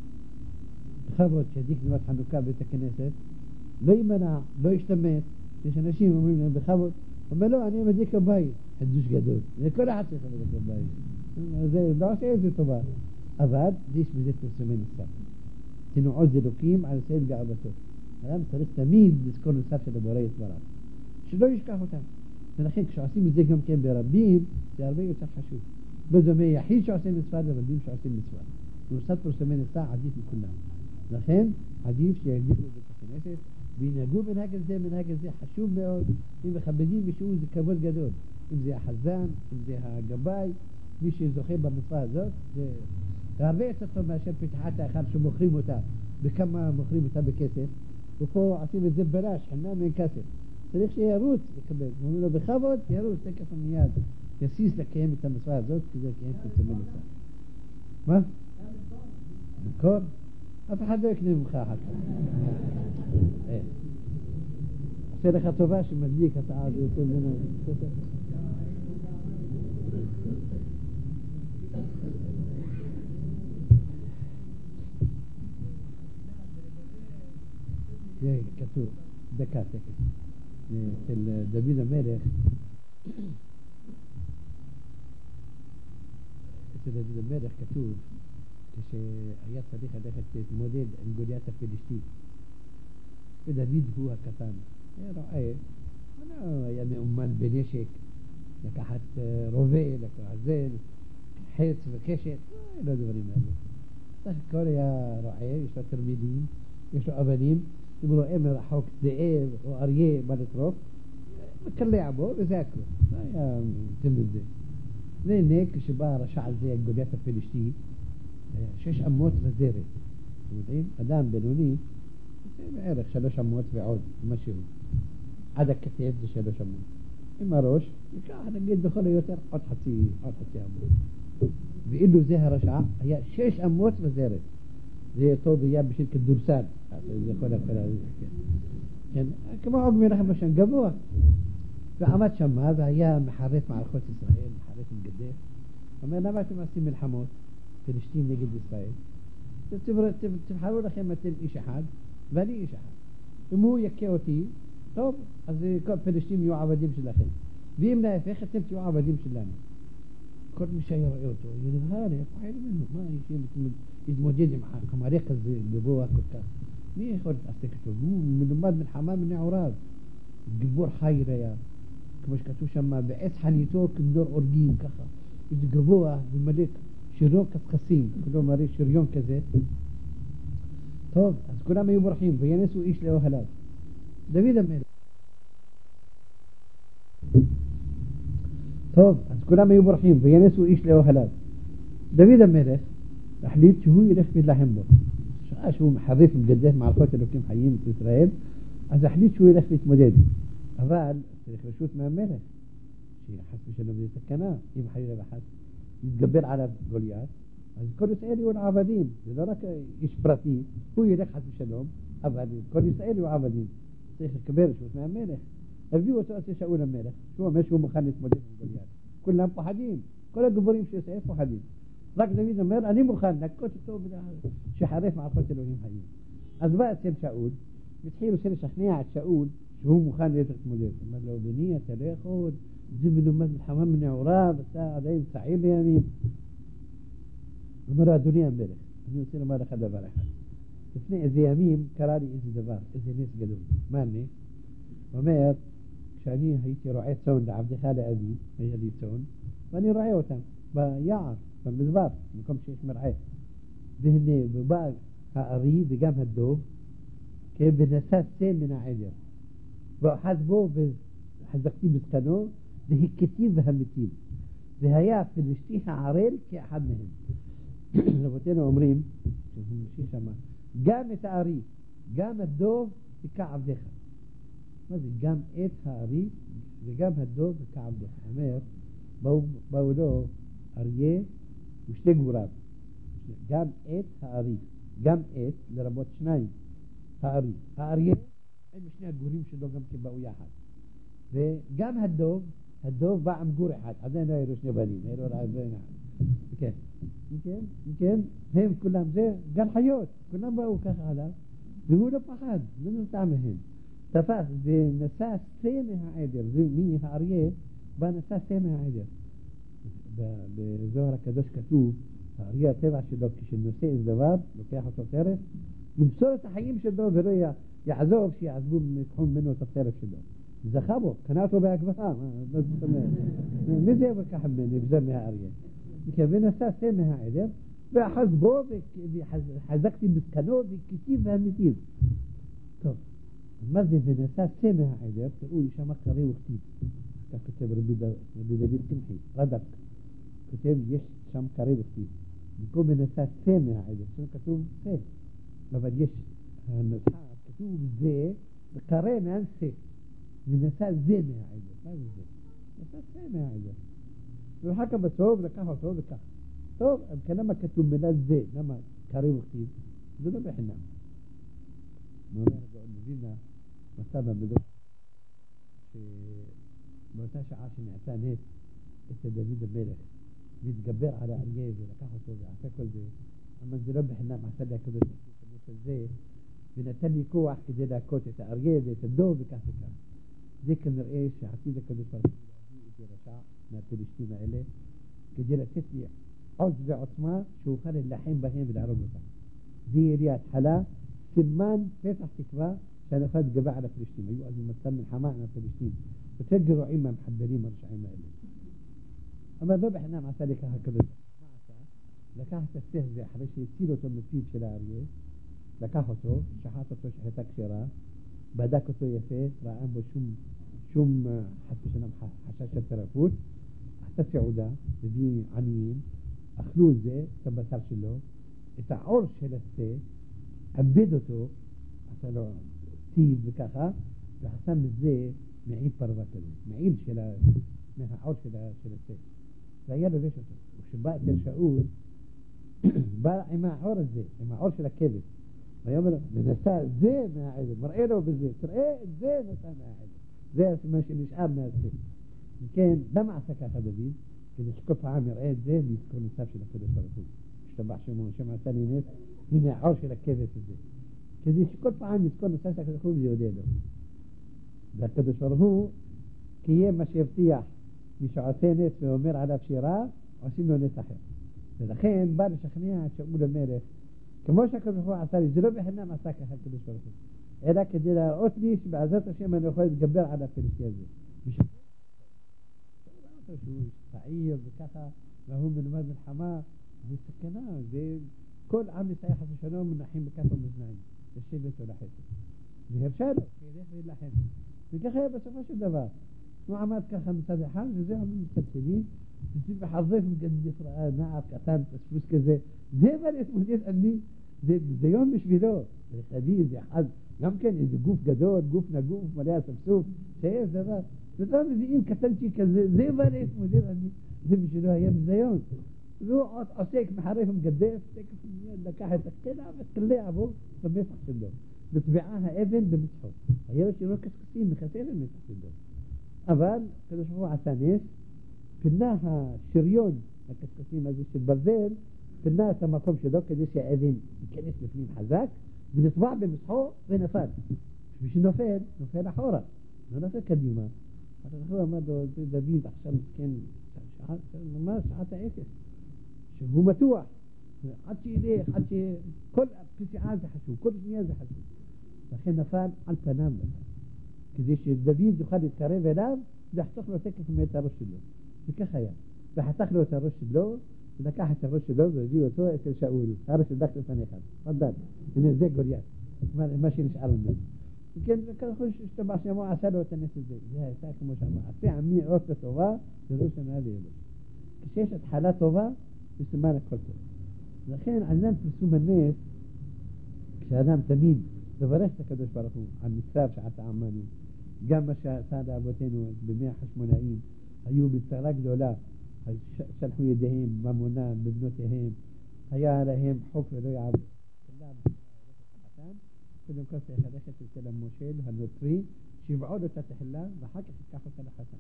בכבוד שידליק נרות חנוכה בבית הכנסת, לא יימנע, לא ישתמט. יש אנשים אומרים להם בכבוד, אומר לו, אני מדליק בבית, חידוש גדול. זה כל אחד צריך לדליק בבית. זה לא עושה איזה טובה. אבל יש בזה פרסומי נסה. תנועות זלוקים על סייל גאוותו. אדם צריך תמיד לזכור נוסף של הבורא יתברך, שלא ישכח אותם. ולכן כשעושים את זה גם כן ברבים, זה הרבה יותר חשוב. בדומה יחיד שעושה מצווה לרבים שעושים מצווה. ונוסף פרסומי נסה עדיף מכולם. לכן עדיף שיגדילו בית הכנסת וינהגו מנהג הזה חשוב מאוד. אם מכבדים מישהו זה כבוד גדול. אם זה החזן, אם זה הגבאי, מי שזוכה במצווה הזאת, זה הרבה יותר טוב מאשר פתחת האחד שמוכרים אותה. בכמה מוכרים אותה בכסף, ופה עושים את זה בראש, חינם אין כסף. צריך שירוץ לקבל. אומרים לו בכבוד, ירוץ, תקף מיד. יסיס לקיים את המצווה הזאת, כדי לקיים את המצווה הזאת. מה? מקור? אף אחד לא יקנה ממך אחר כך. עושה לך טובה שמדליק אתה עד יותר ממנו. זה כתוב, דקה תקף. של דוד המלך, אצל דוד המלך כתוב, כשהיה צריך ללכת להתמודד עם גוליית הפלישתי, ודוד הוא הקטן, היה רואה, היה מאומן בנשק, לקחת רובה, לקחת זן, חץ וקשת, לא דברים האלה. סך הכל היה רואה, יש לו תלמידים, יש לו אבנים, אם הוא רואה מרחוק זאב או אריה בא לטרוף, מקלע בו וזה הכל. לא היה תמיד זה. והנה כשבא הרשע הזה, גוליית הפלישתי, 6 אמות וזרת. אתם יודעים? אדם בינוני, זה בערך 3 אמות ועוד, משהו. עד הכתף זה 3 אמות. עם הראש, ייקח נגיד בכל היותר עוד חצי אמות. ואילו זה הרשע, היה 6 אמות וזרת. זה טוב היה בשביל כדורסל. זה יכול להפעיל על זה. כן. כמו עוג מנחם בשן גבוה. ועמד שמה והיה מחרף מערכות ישראל, מחרף מגדף. אומר, למה אתם עושים מלחמות? פלישתים נגד ישראל. תבחרו לכם אתם איש אחד, ואני איש אחד. אם הוא יקה אותי, טוב, אז כל פלישתים יהיו עבדים שלכם. ואם להפך, אתם תהיו עבדים שלנו. כל מי שהיה רואה אותו, יהיה נבהר, יפחד ממנו. מה, יתמודד עם חמרי כזה גבוה כל כך. מי יכול להתעסק איתו? הוא מלומד מלחמה מנעוריו. גיבור חייר היה. כמו שכתוב שם, בעץ חניתו כגדור אורגים, ככה. זה גבוה ומלא שריון קשקשים, כלומר שריון כזה. טוב, אז כולם היו בורחים, וינסו איש לאוהליו. דוד המלך. טוב, אז כולם היו בורחים, וינסו איש לאוהליו. דוד המלך החליט שהוא ילך להילחם בו. שעה שהוא מחריף ומגדף מערכות אלוקים חיים את ישראל, אז החליט שהוא ילך להתמודד. אבל צריך רשות מהמלך, שיחס בשלום זה סכנה, אם חלילה וחס יתגבר עליו גוליית, אז כל ישראל יהיו עבדים, זה לא רק איש פרטי, הוא ילך חס בשלום, אבל כל ישראל יהיו עבדים, צריך לקבל רשות מהמלך. הביאו אותו אצל שאול המלך, שהוא אומר שהוא מוכן להתמודד עם גוליית. כולם פוחדים, כל הגיבורים של ישראל פוחדים. רק דוד אומר, אני מוכן להכות אותו שחרף מערכות אלוהים חיים. אז בא אצל שאול, מתחיל רוצה לשכנע את שאול שהוא מוכן להתמודד. אומר לו, בני, אתה לא יכול, זה מלומד מלחמה מנעוריו, אתה עדיין צעיר בימים. אומר לו, אדוני המלך, אני רוצה לומר לך דבר אחד. לפני איזה ימים קרה לי איזה דבר, איזה נס גדול. מה הנס? הוא אומר, כשאני הייתי רועה צאן לעבדך לאבי, היה לי צאן, ואני רואה אותם ביער, במדבר, במקום שיש מרעה. והנה, ובא הארי וגם הדוב, ונשא סם מן העדר. ואחז בו וחזקתי בזקנו, והכתיו והמתיו. והיה פלשתי הערל כאחד מהם. רבותינו אומרים, גם את הארי, גם הדוב וכעבדך. מה זה? גם את הארי וגם הדוב וכעבדך. אומר, באו לו אריה ושתי גבוריו. גם את הארי, גם את לרבות שניים. הארי, האריה הם שני הגבורים שלו גם כבאו יחד. וגם הדוב בא עם גור אחד, עדיין לא היו לו שני בנים, היו לו רק בן אחד. כן, הם כולם, זה גן חיות, כולם באו ככה עליו, והוא לא פחד, לא נרתע מהם. תפס ונשא שא מהעדר, זה מי האריה, בא נשא שא מהעדר. בזוהר הקדוש כתוב, האריה הטבע שלו כשנושא איזה דבר, לוקח אותו טרף, ימסור את החיים שלו ולא יעזוב שיעזבו מתחום ממנו את הטרף שלו. זכה בו, קנה אותו בהגבהה, מה זאת אומרת? מי זה יבקח ממנו, יגזר מהאריה? ונשא שא מהעדר, ואחז בו וחזקתי בזקנו וכתיו והמתיו. טוב, מה זה ונשא שא מהעדר? תראו, ישמע קריא וכתיב. כך כותב רבי דוד קמחי, רדק. כותב, יש שם קריא וכתיב. במקום ונשא שא מהעדר, שם כתוב שא. אבל יש הנשא, כתוב זה, וקרא מעל שא. ונשא זה מהעדר. מה זה זה? נשא שא מהעדר. וחכה בסוף, לקח אותו וכך. טוב, למה כתוב מילה זה? למה קריא וכתיב? זה לא בחינם. הוא אומר, מבינה, מצב המדור, שבאותה שעה שנעשה נס אצל דוד המלך, והתגבר על האריה ולקח אותו ועשה כל זה, אבל זה לא בחינם, עשה לי הקדוש ברוך הוא זה, ונתן לי כוח כדי להכות את האריה ואת הדוב וכך וכך. זה כנראה שעתיד הקדוש ברוך הוא להביא את רשע מהפלישתים האלה, כדי לתת לי עוז ועוצמה שאוכל להילחם בהם ולהרוג אותם. זה יהיה לי התחלה, סימן פתח תקווה שאני יכול להתגבר על הפלישתים. היו אז במצב מלחמה עם הפלישתים, יותר גרועים מהמחבלים הרשעים האלה. אבל לא בחינם עשה לי ככה כזה. מה עשה? לקח את הסך הזה אחרי שהציל אותו מפיו של האריה, לקח אותו, שחט אותו שחטה כשרה, בדק אותו יפה, ראה בו שום חשש של טרפות, עשה סעודה, הביא עניים, אכלו את זה, את הבשר שלו, את העור של הסה, עבד אותו, עשה לו טיב וככה, וחסם לזה מעיל פרווה כזה, מעיל מהעור של הסה. והיה לובש אותו. וכשבא אצל שאול, בא עם העור הזה, עם העור של הכבש. והיה אומר לו, ונשא זה מהעדר, מראה לו בזה, תראה את זה נשא מהעדר. זה מה שנשאר מהסה. וכן, למה עשה ככה דוד? כדי שכל פעם יראה את זה ויזכור נוסף של הקדוש ברוך הוא. השתבח שמו, השם עשה לי נס, הנה העור של הכבש הזה. כדי שכל פעם יזכור נוסף של הקדוש ברוך הוא ויודע לו. והקדוש ברוך הוא, כי יהיה מה שהבטיח, מי שעושה נס ואומר עליו שירה, עושים לו נס אחר. ולכן בא לשכנע את שאול המלך, כמו שהקדוש ברוך הוא עשה לי, זה לא בחינם עשה ככה הקדוש ברוך הוא, אלא כדי להראות לי שבעזרת השם אני יכול להתגבר על הפלישתי הזה. שהוא צעיר וככה, והוא מלמד מלחמה, זה סכנה, זה כל עם ישראל חס ושלום מונחים בכף המאזניים, לשבת או לחסד. והרשה לו, שילך להילחם. וככה היה בסופו של דבר. הוא עמד ככה מצד אחד, וזה עמד מצד שני, וזה מחרזף מגדף רעה, נער קטן, פספוס כזה. זה מה להתמודד אני, זה יום בשבילו. רכבי, זה אחד, גם כן איזה גוף גדול, גוף נגוף, מלא הספסוף, שיש דבר. וזה מביאים קטנצ'י כזה, זה מה להתמודד אני, זה בשבילו היה בזיון. והוא עוד עוסק מחרף ומגדף, תקף מיד לקח את הקטנה ותקלע בו במסח שלו. בטביעה האבן במצחו. היה לו שלא קסקסים מחסר במצח שלו. אבל כדי שהוא עשה נס, פינה השריון הקסקסים הזה של ברזל, פינה את המקום שלו כדי שהאבן ייכנס לפנים חזק, ונטבע במצחו ונפל. כשנופל, נופל אחורה. לא נופל קדימה. אחרי אמר לו, זה דוד עכשיו מסכן, ממש שעת האפס. שהוא מתוח. עד שילך, עד כל פסיעה זה חשוב, כל שנייה זה חשוב. לכן נפל על פניו. כדי שדוד יוכל להתקרב אליו, לחתוך לו תקף את הראש שלו. וכך היה. וחתך לו את הראש שלו, ולקח את הראש שלו והביא אותו אצל שאול. הראש של דקת לפניך. תפדל. הנה זה גוליית. מה שנשאר ממנו. וכן, ככה השתבח שמו עשה לו את הנס הזה. זה הייתה כמו שאמר. עשה עמי אות לטובה, וראש שנה לילות. כשיש התחלה טובה, זה סימן הכל טוב. לכן, עניין פרסום הנס, כשאדם תמיד מברך את הקדוש ברוך הוא על מצווה שעשה עמנו, גם מה שעשה לאבותינו בימי החשמונאים, היו בצרה גדולה, שלחו ידיהם ממונה בבנותיהם, היה להם חוק ולא יעבור. קודם כל צריך ללכת אצל המושל הנוצרי, שיבעוד אותה תחילה, ואחר כך ייקח אותה לחתן.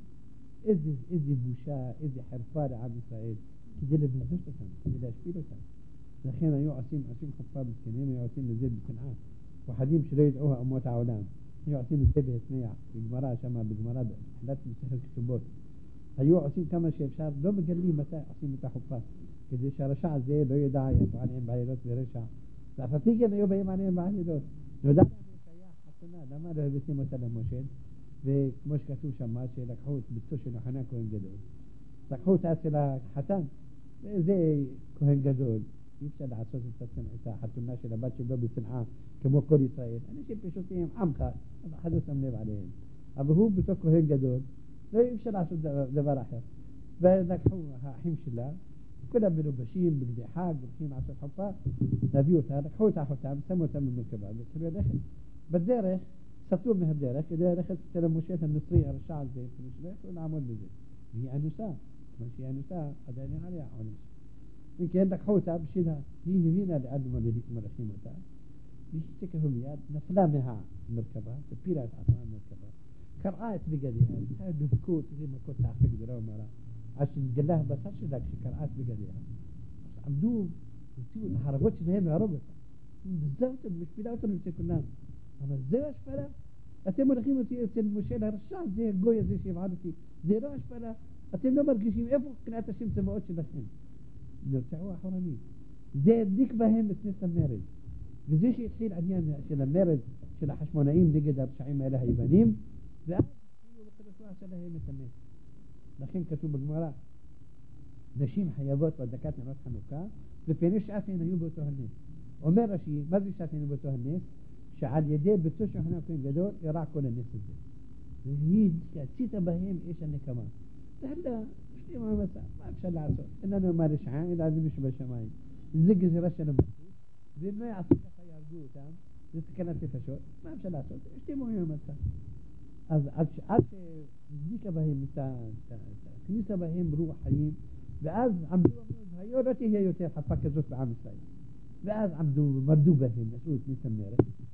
איזה בושה, איזה חרפה לעם ישראל, כדי לבזות אותם, כדי להשפיל אותם. לכן היו עושים חופה בזקנים, היו עושים לזה בקנאה. וחדים שלא ידעו אומות העולם, היו עושים לזה בהסניע, בגמרא שמה, בגמרא בתחילת מסכת כתובות. היו עושים כמה שאפשר, לא מגלים מתי עושים את החופה, כדי שהרשע הזה לא ידע ידעו עליהם בעלילות ורשע. ואף על פי כן היו באים עליהם בעלילות. נודע להם שהיה חתונה, למה לא הבאתם אותה למושל? וכמו שכתוב שם, שלקחו את ביתו של יוחנן כהן גדול. לקחו אותה אצל החתן, וזה כהן גדול. אי אפשר לעשות את החתונה של הבת שלו בצנעה כמו כל ישראל. אנשים פשוטים, עמך, אחד לא שם לב עליהם. אבל הוא בתוך כהן גדול, לא אי אפשר לעשות דבר אחר. ולקחו האחים שלה, כולם מלובשים בגדי חג, הולכים לעשות חופה, להביא אותה, לקחו את אחותם, שמו אותם במרכבה, והתחילו ללכת. בדרך, סטו מהדרך, כדי ללכת אצל המושל הנוצרי הרשע הזה, שלא יכולו לעמוד בזה. והיא אנוסה, כמו שהיא אנוסה, עדיין אין עליה עונש. וכן לקחו אותה בשבילה, היא הבינה לאן מלכים אותה, והיא שתקהו מיד, נפלה מהמרכבה, תפילה את עצמה מהמרכבה, קראה את בגדיה, הייתה דבקות, זה מכות תעפה גדולה ומרה, עד שנתגלה הבשר שלה כשקראה את בגדיה. עמדו, הוציאו את החרבות שלהם להרוג אותה. נזזה אותה ומשפילה אותה לבצע כולם. אבל זה השפלה. אתם הולכים אותי אצל מושל הרשע, זה הגוי הזה שיבעד אותי. זה לא השפלה. אתם לא מרגישים איפה קנאת השם צבאות שלכם. נרצעו אחורנית. זה הדליק בהם את נס המרד. וזה שהתחיל עניין של המרד של החשמונאים נגד הרשעים האלה היוונים, ואז התחילו בקדושו עשה להם את הנס. לכן כתוב בגמרא, נשים חייבות בדקת נרות חנוכה, ופני שעתן היו באותו הנס. אומר רש"י, מה זה שעתן היו באותו הנס? שעל ידי ביתו של יוחנן כהן גדול ירע כל הנס הזה. והיא שהצית בהם אש הנקמה. והלה, שני מעמסה, מה אפשר לעשות? איננו מה רשעה, אלא אבינו שבשמיים. זה גזירה של המלכות, ואם לא יעשו ככה יהרגו אותם, זה סכנת נפשות, מה אפשר לעשות? שני מעמסה. אז עד שהזדיקה בהם הכניסה בהם רוח חיים, ואז עמדו, היו לא תהיה יותר חפה כזאת בעם ישראל. ואז עמדו ומרדו בהם, נשאו את ניס המרד,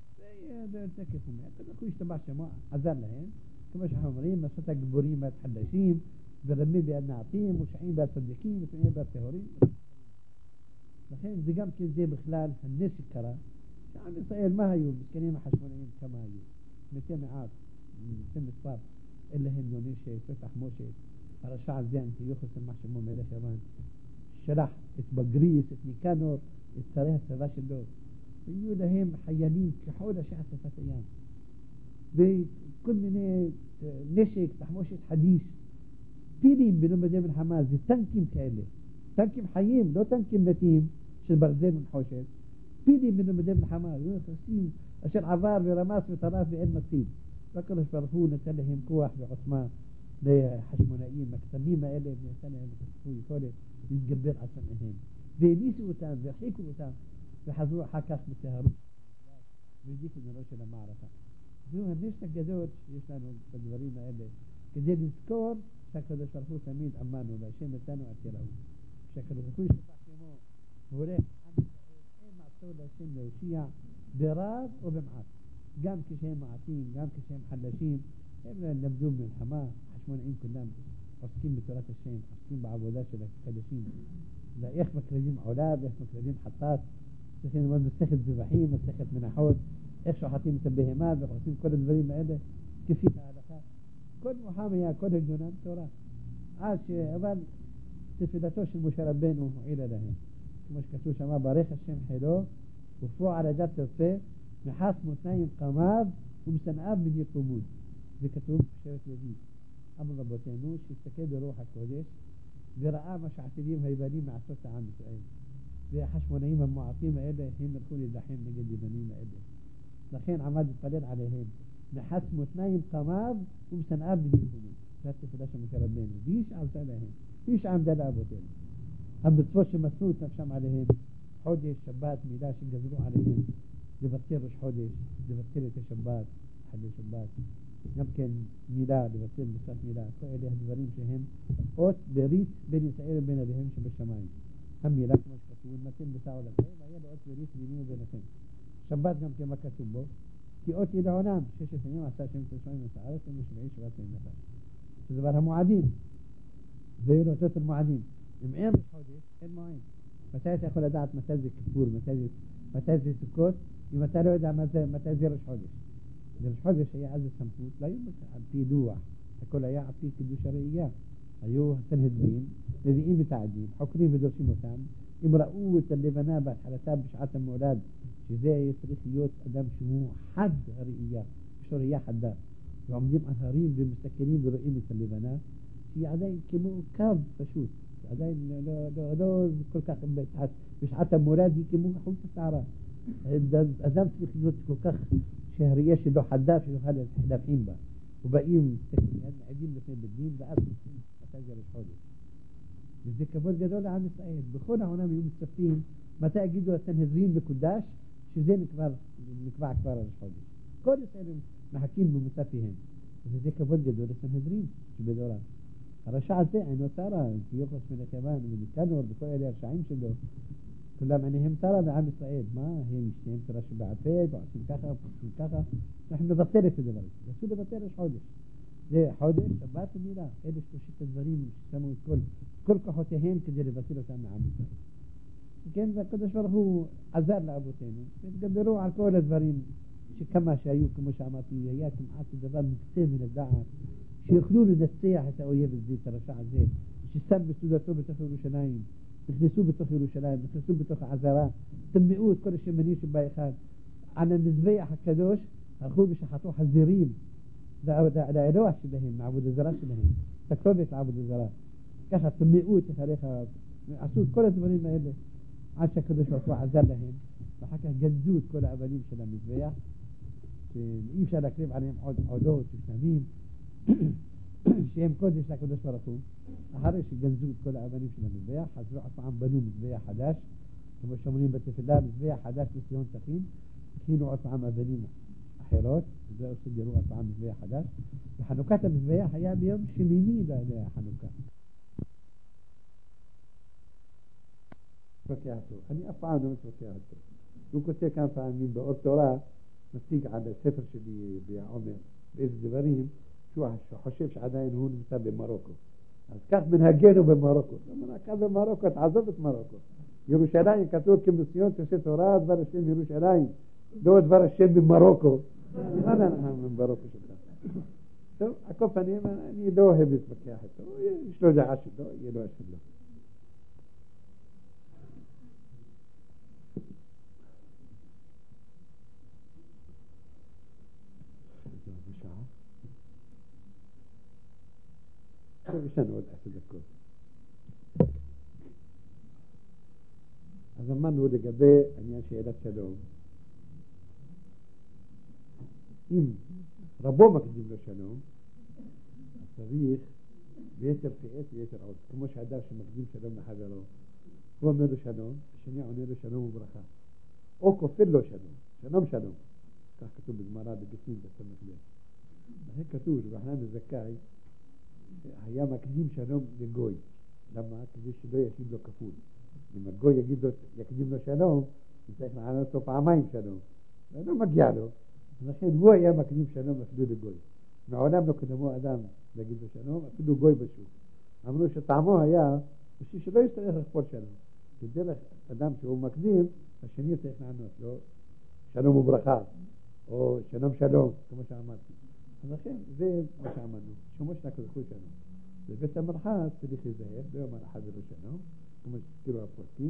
ותקף ומרד, ולכו השתבח שמו, עזר להם, כמו שאנחנו אומרים, מסות הגבורים והתחדשים, ורמים ביד נעתים, ושעים ביד צדיקים, ותנאים ביד טהורים. לכן זה גם כן זה בכלל הנס שקרה, שעם ישראל מה היו? מסכנים החשמונאים כמה היו? מתי מעט, מתי מספר, אלה הם יוני שפתח משה, הרשע הזה אנטיוכוס המחשמו מלך יוון, שלח את בגריס, את ניקנור, את שרי הצבא שלו, והיו להם חיילים כחול השעשפת הים, וכל מיני נשק, תחמושת חדיש, טילים בלומדי מלחמה, זה טנקים כאלה, טנקים חיים, לא טנקים מתים של ברזל ונחושת. פילים מן מדי מלחמה, חסים אשר עבר ורמס וטרף ואין מציל. הקדוש ברוך הוא נתן להם כוח ועוצמה לחשמונאים, הקטנים האלה, ונתן להם יכולת להתגבר על שונאיהם. והניסו אותם והרחיקו אותם וחזרו אחר כך בטהרות והדיפו מראש של המערכה. זהו הנשק הגדול שיש לנו בדברים האלה, כדי לזכור שהקדוש ברוך הוא תמיד אמרנו, והשם נתנו עתירהו. שהקדוש ברוך הוא ישפח כמו הורג עם ישראל, אין מעצור להשם להושיע ברב או במעט. גם כשהם מעטים, גם כשהם חלשים, הם למדו מלחמה. החשמונאים כולם עוסקים בתורת השם, עוסקים בעבודה של הקדשים. איך מקריבים עולה ואיך מקריבים חטאת. צריכים ללמוד מסכת זבחים, מסכת מנחות, איך שוחטים את הבהמה ועושים כל הדברים האלה כפי ההלכה. כל מוחמיה, כל הגדונן תורה. אבל תפילתו של משה רבנו הועילה להם. כמו שכתוב שמה, ברך השם חילו ופועל עדת תרצה מחס מותניים קמיו ומשנאיו מן יקומון. זה כתוב בשבט לוי. אמר רבותינו שהסתכל ברוח הקודש וראה מה שהעתידים היוונים מעשות העם ישראל. והחשמונאים המועטים האלה הם הלכו להילחם נגד יוונים האלה. לכן עמד להתפלל עליהם מחס מותניים קמיו ומשנאיו מן יקומון. זה התפילה של משה רבנו. ואיש עמדה להם, איש עמדה לאבותינו. המצוות שמסרו את נפשם עליהם, חודש, שבת, מילה שגזרו עליהם, לבטל ראש חודש, לבטל את השבת, חודש שבת, גם כן מילה, לבטל מצוות מילה. כל אלה הדברים שהם אות ברית בין ישראל ובין אביהם שבשמיים. המילה כמו שכתוב, נתן בתאו לכם, והיה לו אות ברית ביני וביניכם. שבת גם כן מה כתוב בו, כי אות היא לעולם, 6 ימים עשה השם את השמיים ואת הארץ, ומשבעי שבעת ימים נפל. זה דבר המועדים, זה אותות המועדים. אם אין ראש חודש, אין מועד. מתי אתה יכול לדעת מתי זה כיפור, מתי זה סוכות, אם אתה לא יודע מתי זה ראש חודש. ראש חודש היה אז הסמכות, לא היו על פי דוח, הכל היה על פי קידוש הראייה. היו הסנהדרין, מביאים את העדים, חוקרים ודורשים אותם. אם ראו את הלבנה בהתחלתה בשעת המולד, שזה צריך להיות אדם שהוא חד הראייה, יש לו ראייה חדה, ועומדים על הרים ומסתכלים ורואים את הלבנה, שהיא עדיין כמו קו פשוט, עדיין לא כל כך בשעת המולד היא כמו חוט השערה. אדם צריך להיות כל כך שהראייה שלו חדה שיוכל להבחין בה. ובאים עדים לפני בדין ואז מתי זה ראש חודש. וזה כבוד גדול לעם ישראל. בכל העולם היו מצפים מתי יגידו הסנהדרין מקודש שזה נקבע כבר ראש חודש. כל ישראל מחכים במוצאפיהם. וזה כבוד גדול לסנהדרין שבדורם. הרשע הזה אינו צרה, כי יוחס מלכיוון ומניקנור וכל אלה הרשעים שלו, כולם עיניהם צרה בעם ישראל. מה? הם משתיהם צרה שבעפה ועושים ככה ועושים ככה. אנחנו נבטל את הדבר הזה. רצו לבטל ראש חודש. זה חודש, שבת ומילה. אלה שלושת הדברים ששמו את כל כוחותיהם כדי לבטל אותם מעם ישראל. כן, והקדוש ברוך הוא עזר לאבותינו. התגברו על כל הדברים שכמה שהיו, כמו שאמרתי, היה כמעט דבר מוקצה מן הדעת. שיוכלו לנצח את האויב הזה, את הרשע הזה, ששם בסודתו בתוך ירושלים, נכנסו בתוך ירושלים, נכנסו בתוך העזרה, טמאו את כל השמנים שבא אחד. על המזבח הקדוש הלכו ושחטו חזירים לאלוה שלהם, לעבוד הזרה שלהם, תקרובת לעבוד הזרה. ככה טמאו את אחריך, עשו את כל הדברים האלה, עד שהקדוש ברוך הוא עזר להם, ואחר כך גנזו את כל האבנים של המזבח, שאי אפשר להקריב עליהם עודות ושלמים, שהם קודש לקדוש ברוך הוא. אחרי שגנזו את כל האבנים של המזבח, חזרו עצמם בנו מזבח חדש, כמו שאומרים בתפילה, מזבח חדש לציון תכין, הכינו עצמם אבנים אחרות, וזה עושה דירו עצמם מזבח חדש. וחנוכת המזבח היה ביום שמיני לחנוכה. אני אף פעם לא מתווכח אותו. הוא כותב כמה פעמים באור תורה, מציג על הספר שלי בעומר, באיזה דברים, שהוא חושב שעדיין הוא נמצא במרוקו. אז כך מנהגנו במרוקו. כאן במרוקו, תעזוב את מרוקו. ירושלים כתוב כמציון תעשה תורה, דבר השם ירושלים, לא דבר השם במרוקו. מה אנחנו במרוקו שלך? טוב, הכל פנים, אני לא אוהב להתווכח איתו. יש לו דעה שלו, יהיה לו שלו. יש לנו עוד 10 דקות. אז אמרנו לגבי עניין שאלת שלום, אם רבו מקדים לו שלום, אז צריך ביתר פרט ויתר עוד, כמו שאדם שמקדים שלום לחברו, הוא אומר לו שלום, השני עונה לו שלום וברכה, או כופר לו שלום, שלום שלום, כך כתוב בגמרא בגיטין בסמך לב. לכן כתוב שרחנן הזכאי היה מקדים שלום לגוי. למה? כדי שלא ישיב לו כפול. אם הגוי יקדים לו שלום, הוא צריך לענות לו פעמיים שלום. זה לא מגיע לו. לכן הוא היה מקדים שלום אפילו לגוי. מעולם לא קדמו אדם להגיד לו שלום, אפילו גוי בשוק. אמרו שטעמו היה בשביל שלא יצטרך לכפול שלום. כדרך אדם שהוא מקדים, השני צריך לענות לו שלום וברכה, או שלום שלום, כמו שאמרתי. אז לכן, זה מה שאמרנו, שמוש לקדחו שלום. בבית המרחץ צריך להיזהר, לא יאמר אחד ולא שלום, כמו שתזכירו הפרקים,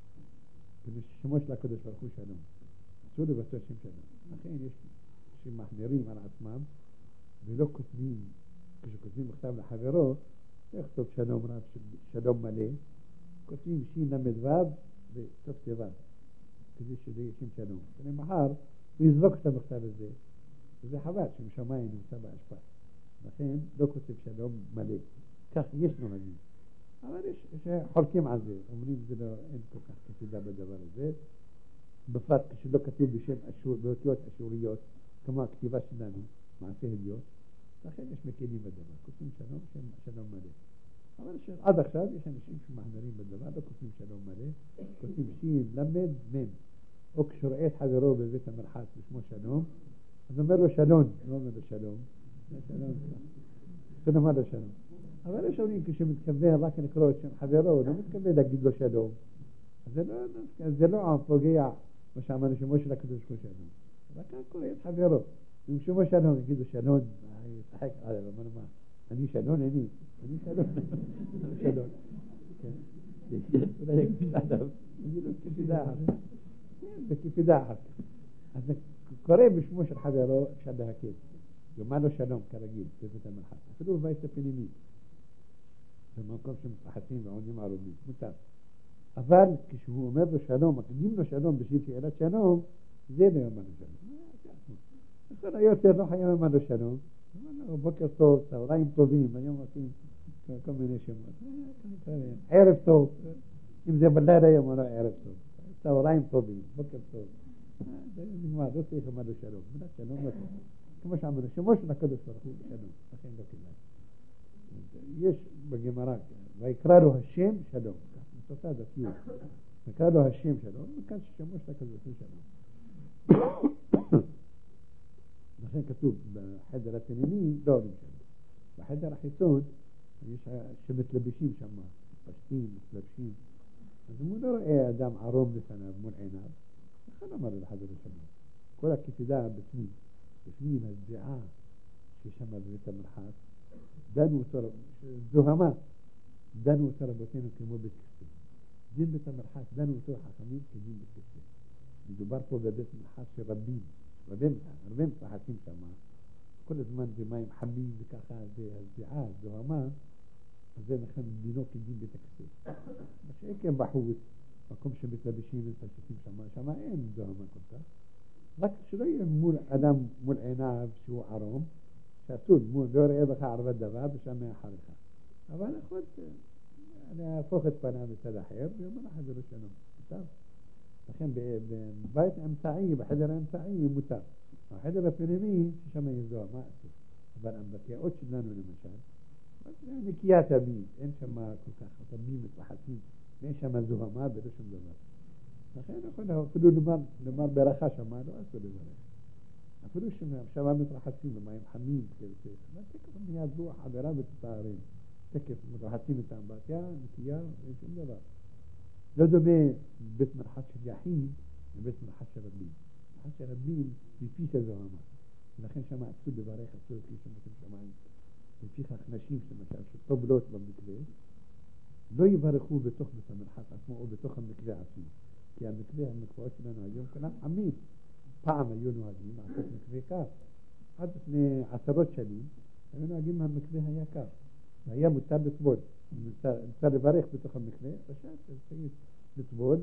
שמוש לקדש ברכו שלום. אסור לבשר שם שלום. לכן יש שמחמירים על עצמם, ולא כותבים, כשכותבים מכתב לחברו, לכתוב שלום רב, שלום מלא, כותבים שין למדווב וסוף תיבה, כדי שזה יהיה שם שלום. ולמחר הוא יזרוק את המכתב הזה, וזה חבל שמשמיים נמצא באשפה. לכן לא כותב שלום מלא. כך יש נוהגים. אבל יש חולקים על זה. אומרים זה לא, אין כל כך כתיבה בדבר הזה. בפרט כשלא כתוב בשם אשור, באותיות אשוריות, כמו הכתיבה שלנו, מעשה הליות. לכן יש מקלים בדבר. כותבים שלום, שלום מלא. אבל עד עכשיו יש אנשים שמחמרים בדבר, לא כותבים שלום מלא. כותבים שין, למד, מן. או כשרואה את חברו בבית המרחץ בשמו שלום, אז אומר לו שלום, לא אומר לו שלום. שלום, שלום, אומר לו שלום. אבל יש אומרים כשמתכוון רק לקרוא את שם חברו, הוא לא מתכוון להגיד לו שלום. זה לא פוגע, מה שאמרנו שמו של הקדוש הוא שלום. רק קורא את חברו. אם שמו שלום, יגידו שלום, ישחק עליו, אמר מה, אני שלום, אני שלום. שלום. אולי יקפיד עליו, יגידו כפידה אחת. זה כפידה אחת. אז קורא בשמו של חברו, אפשר להקל. יאמר לו שלום כרגיל, בבית המרחץ. אפילו בבית הפנימי. במקום שמתרחצים ועונים ערובים, מותר. אבל כשהוא אומר לו שלום, מקדים לו שלום בשביל שאלת שלום, זה לא יאמר לו שלום. לכל היותר לא חייב יאמר לו שלום. אמר לו בוקר טוב, צהריים טובים, היום עושים כל מיני שמות. ערב טוב, אם זה בלילה יאמר לו ערב טוב. צהריים טובים, בוקר טוב. זה נגמר, לא צריך לומר לו שלום. שלום לא טוב. כמו שאמרנו, שמו של הקדוש ברוך הוא שלום, לכן לא כדאי. יש בגמרא, ויקרא לו השם שלום, מסוסה דתיות, ויקרא לו השם שלום, מכאן ששמו של הקדוש ברוך הוא שלום. לכן כתוב בחדר הפנימי, לא אומרים שלום. בחדר החיצון, יש שמתלבשים שם, פשטים, מתלבשים, אז הוא לא רואה אדם ערום לפניו מול עיניו, לכן אמר לו לחדר שלום. כל הכתידה בפנים. בפנים הזיעה ששם בבית המרחץ, דנו אותו, זוהמה, דנו אותו רבותינו כמו בית כסף. דין בית המרחץ, דנו אותו חכמים כדין בית כסף. מדובר פה בבית מרחץ של רבים מתרחצים שם, כל הזמן במים חמים וככה, זה הזיעה, זוהמה, אז זה לכן דינו כדין בית הכסף. מה שאין בחוץ, מקום שמתלבשים ומתפשטים שם אין זוהמה כל כך. רק שלא יהיה מול אדם מול עיניו שהוא ערום, שאסור, לא יראה בך ערבת דבר ושם מאחריך. אבל יכול להפוך את פניו מצד אחר ויאמר לך זה לא שלום. מותר. לכן בבית אמצעי, בחדר האמצעי מותר. בחדר הפנימי ששם יזוה, מה אסור? אבל בקריאות שלנו למשל, נקייה תמיד, אין שם כל כך תמיד מתרחצים, ואין שם זוהמה ולא שום דבר. לכן יכול אפילו לומר ברכה שם, לא אסור לברך. אפילו שם מתרחצים במים חמים, אבל תקף מיד רוח חברה ותתארים. תקף מתרחצים איתם בתיה, נקייה, אין שום דבר. לא דומה בית מרחץ של יחיד לבית מרחץ של רבים. מרחץ של רבים מפיס הזוהמה. ולכן שם אסור לברך, אסור לפי שמתם שמיים. לפיכך נשים למשל שטובלות במקווה, לא יברכו בתוך בית המרחץ עצמו או בתוך המקווה עצמו. כי המקוואות שלנו היום כולם עמים. פעם היו נוהגים לעשות מקווה קר. עד לפני עשרות שנים, היו נוהגים המקווה היה קר. והיה מותר לטבול. מותר לברך בתוך המקווה, פשוט צריך לטבול,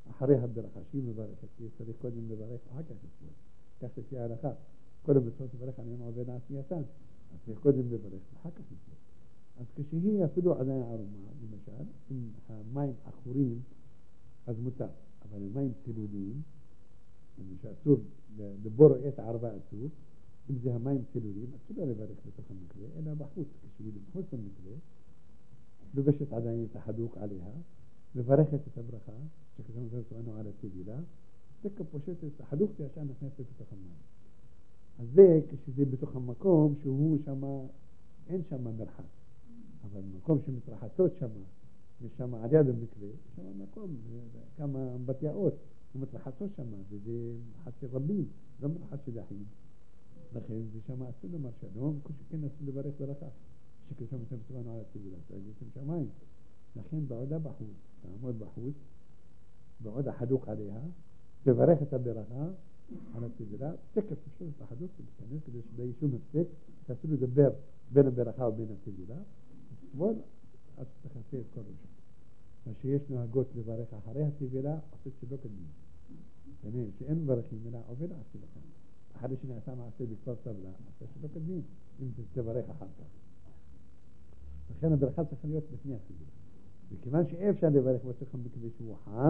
אחרי הברכה, שהיא מברכת, כי צריך קודם לברך אחר כך לסבול. כך לפי ההלכה. קודם מצוות לברך עליהם עובד עשייתן, אז צריך קודם לברך ואחר כך לסבול. אז כשהיא אפילו עדיין ערומה, למשל, אם המים עכורים, אז מותר. אבל המים צלולים, שאסור לבור את הערבה אסור, אם זה המים צלולים, אסור לא לברך בתוך המקווה, אלא בחוץ. כשהיא בחוץ המקווה, לובשת עדיין את החדוק עליה, מברכת את הברכה, שכזאת אותנו על הטבילה, תקה פושטת את החדוק שישר נכנסת בתוך המים. אז זה כשזה בתוך המקום שהוא שמה, אין שמה מרחק. אבל במקום שמתרחצות שמה, ושם על יד המקווה, שם מקום, כמה בתיאות, ומתרחצות שמה, וזה חצי רבים, לא מתרחץ של יחיד. לכן זה שם אסור לומר שלום, כשכן אסור לברך ברכה. שכשם אתם סבנו על הטבילה, תגידתם שמיים. לכן בעודה בחוץ, תעמוד בחוץ, בעוד החדוק עליה, תברך את הברכה על הטבילה, תקף פשוט את החדוק, ותכנס כדי שלא יהיה שום הפסק, תעשו לדבר בין הברכה ובין הטבילה, תסבול עד שתכסה את כל ראשון. מה שיש נוהגות לברך אחרי הטבילה, עושה שלא קדמים. שאין מברכים אלא עובד עשי לכם. אחרי שנעשה מעשה בכפר סבלה, עושה שלא קדמים, אם תברך אחר כך. לכן הברכה צריכה להיות לפני הטבילה. וכיוון שאי אפשר לברך בתוך המקווה שהוא חם,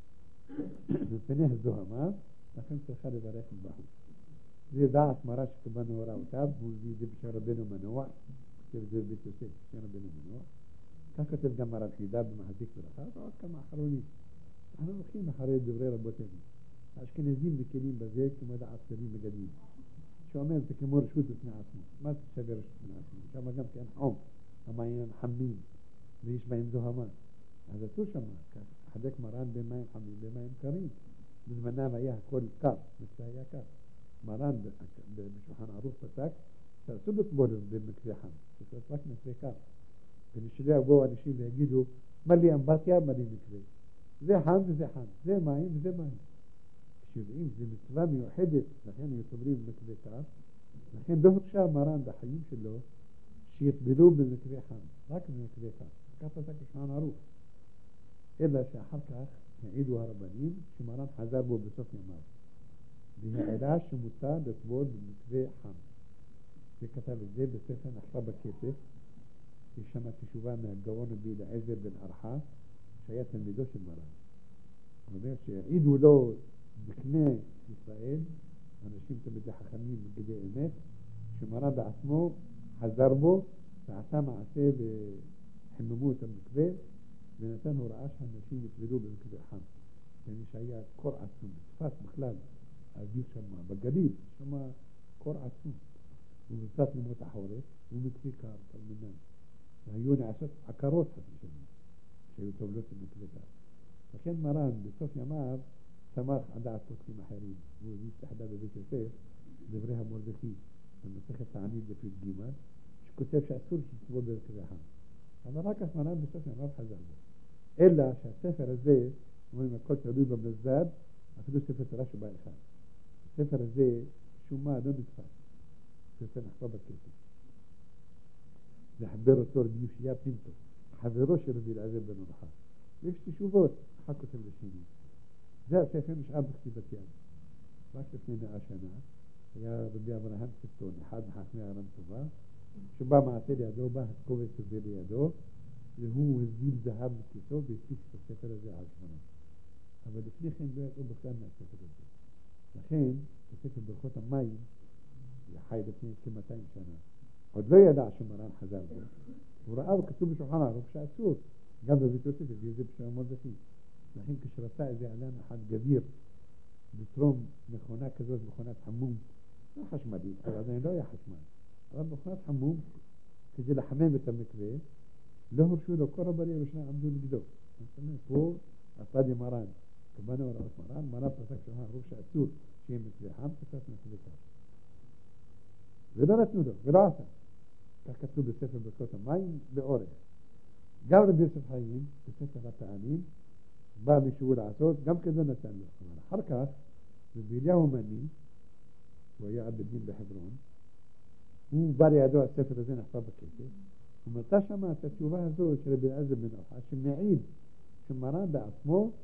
מפני הזוהמה, לכן צריכה לברך בחוץ. זה דעת מראה שקיבלנו הוראותיו, הוא הביא את זה בשם רבנו מנוע, כתב זה בית יוסף, בשם רבנו מנוע. כך כתב גם הרב חידה במחזיק ברכה, ועוד כמה אחרונים. אנחנו הולכים אחרי דברי רבותינו. האשכנזים מקלים בזה כמו דעת כלים מגדים. שאומר זה כמו רשות בפני עצמו. מה זה שווה רשות בפני עצמו? שם גם כן חום, המים חמים, ויש בהם זוהמה. אז אסור שם, חדק מרן במים חמים, במים קרים. בזמנם היה הכל קר, מקווה היה קר. מרן בשולחן ערוך פסק, שאסור לטבול במקווה חם, זאת רק מקווה קר. ונשאלה יבואו אנשים ויגידו, מה לי אמבטיה, מה לי מקווה. זה חם וזה חם, זה מים וזה מים. כשבעים זה מצווה מיוחדת, לכן היו טובלים במקווה קר, לכן לא הורשה מרן בחיים שלו שיטבלו במקווה חם, רק במקווה קר. כך פסק בשולחן ערוך. אלא שאחר כך העידו הרבנים שמרן חזר בו בסוף ימיו. והעילה שמותר לטבול במקווה חם. וכתב את זה בספר נחפה בכסף, יש שם תשובה מהגאון רבי אליעזר בן ערחה, שהיה תלמידו של מרן. הוא אומר שהעידו לו בקנה ישראל, אנשים תלמידי חכמים בגדי אמת, שמרן בעצמו חזר בו, ועשה מעשה וחיממו את המקווה, ונתן הוראה שאנשים יטבלו במקווה חם. yani שהיה קור עצום, צפת בכלל, האוויר שם, בגליל, שם קור עצום. ובצד למות החורף, ומקווה קר, תלמינן. והיו נעשות עקרות חצי שנים, שהיו טובלות במקווה קר. לכן מרן, בסוף ימיו, שמח על דעת פותחים אחרים. הוא הביא תחדה בבית יוסף, דברי המרדכי, במסכת תענית בפרק ג', שכותב שאסור שתטבול במקווה חם. אבל רק אז מרן בסוף ימיו חזר בו. אלא שהספר הזה, אומרים הכל תלוי במזד, אפילו ספר תורה שבא אחד. הספר הזה, שום מה, לא נתפס. ספר נחפה בכסף. לחבר אותו רבי יושיה פינטו, חברו של רבי אליעזר בן ערחה. ויש תשובות, אחד כותב לשני. זה הספר נשאר בכתיבת יד. רק לפני 100 שנה, היה רבי אברהם ספטון, אחד מחכמי הרם טובה, שבא מעשה לידו, בא הקובץ הזה לידו, והוא הזיל זהב בכיסו והפיץ את הספר הזה על שמונה. אבל לפני כן לא ידעו בכלל מהספר הזה. לכן, בספר ברכות המים, חי לפני כ-200 שנה, עוד לא ידע שמרן חזר בו. הוא ראה וכתוב בשולחן ערוך שאסור, גם בבית יוסף הביא את זה בשם המרדכי. לכן כשרצה איזה עלן אחד גביר לתרום מכונה כזאת, מכונת חמום, לא חשמלית, אבל עדיין לא היה חשמל, אבל מכונת חמום, כדי לחמם את המקווה, לא הורשו לו, כל רבני ירושלים עמדו נגדו. פה עשד עם מרן, כמובן הוראות מרן פסק שולחן ערוך שאסור שיהיה מקווה חם, פסק מקווה קר. ולא נתנו לו, ולא עשה. כך כתוב בספר ברכות המים, באורך. גם רבי יוסף חיים, בספר התענים, בא מישהו לעשות, גם כזה נתן לו. אבל אחר כך, רבי אליהו מני, הוא היה עבד דין בחברון, הוא בא לידו הספר הזה נחפה בכסף, ומצא שם את התשובה הזו של רבי אליעזר בן ערחה, שמעיד שמרן בעצמו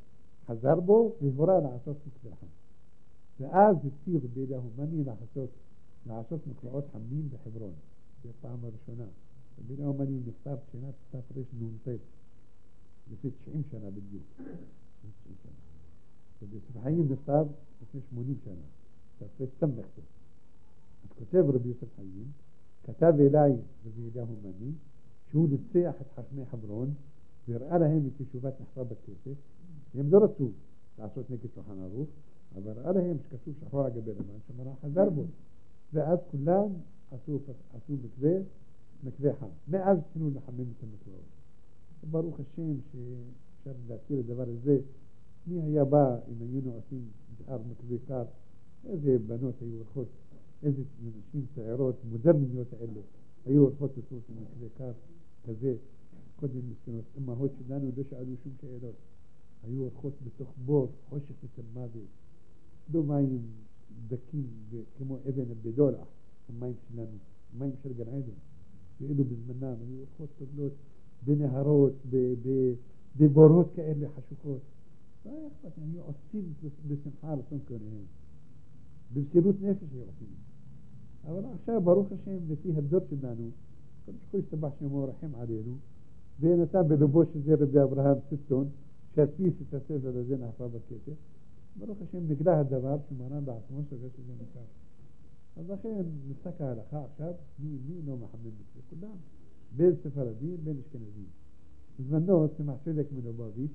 חזר בו והורה לעשות מקווה. ואז התיר בידי ההומני לעשות מקוואות חמים בחברון. זו פעם הראשונה. בידי ההומני נפטר בשנת תרנ"ט, לפי 90 שנה בדיוק. 90 שנה. וביוסף חיים נפטר לפני 80 שנה. תרנ"ט. אז כותב רבי יוסף חיים, כתב אליי רבי ההומני, שהוא ניצח את חכמי חברון, והראה להם את ישובת נחרה בכסף. הם לא רצו לעשות נגד שולחן ערוך, אבל ראה להם שכתוב שחור על גבי לבן, שמרה חזר בו. ואז כולם עשו מקווה חם. מאז התחילו לחמם את המקוואות. ברוך השם שאפשר להכיר את הדבר הזה. מי היה בא אם היינו עושים שאר מקווה קר, איזה בנות היו הולכות, איזה נשים צעירות, מודרניות האלה, היו הולכות לצורך מקווה קר כזה. קודם מסכנות, אמהות שלנו לא שאלו שום שאלות. היו הולכות בתוך בור, חושך אצל מוות. לא מים דקים כמו אבן בדולח, המים שלנו, מים של גן עדן. ואילו בזמנם היו הולכות טובלות בנהרות, בבורות כאלה חשוכות. לא היה אכפת, היו עושים בשמחה רצון קוניהם. במסירות נפש היו עושים. אבל עכשיו ברוך השם לפי הדור שלנו, קודם כל יסתבח שמו רחם עלינו, ונתן בלבו שזה רבי אברהם סטון, שהדפיס את הספר הזה נחרה בכסף. ברוך השם נגלה הדבר שמרן בעצמו סוגר שזה נקרא. אז לכן נפסק ההלכה עכשיו, מי לא מחמם מקווה? כולם, בין ספרדים, בין אשכנזים. בזמנו, סמח צדק מלובביץ'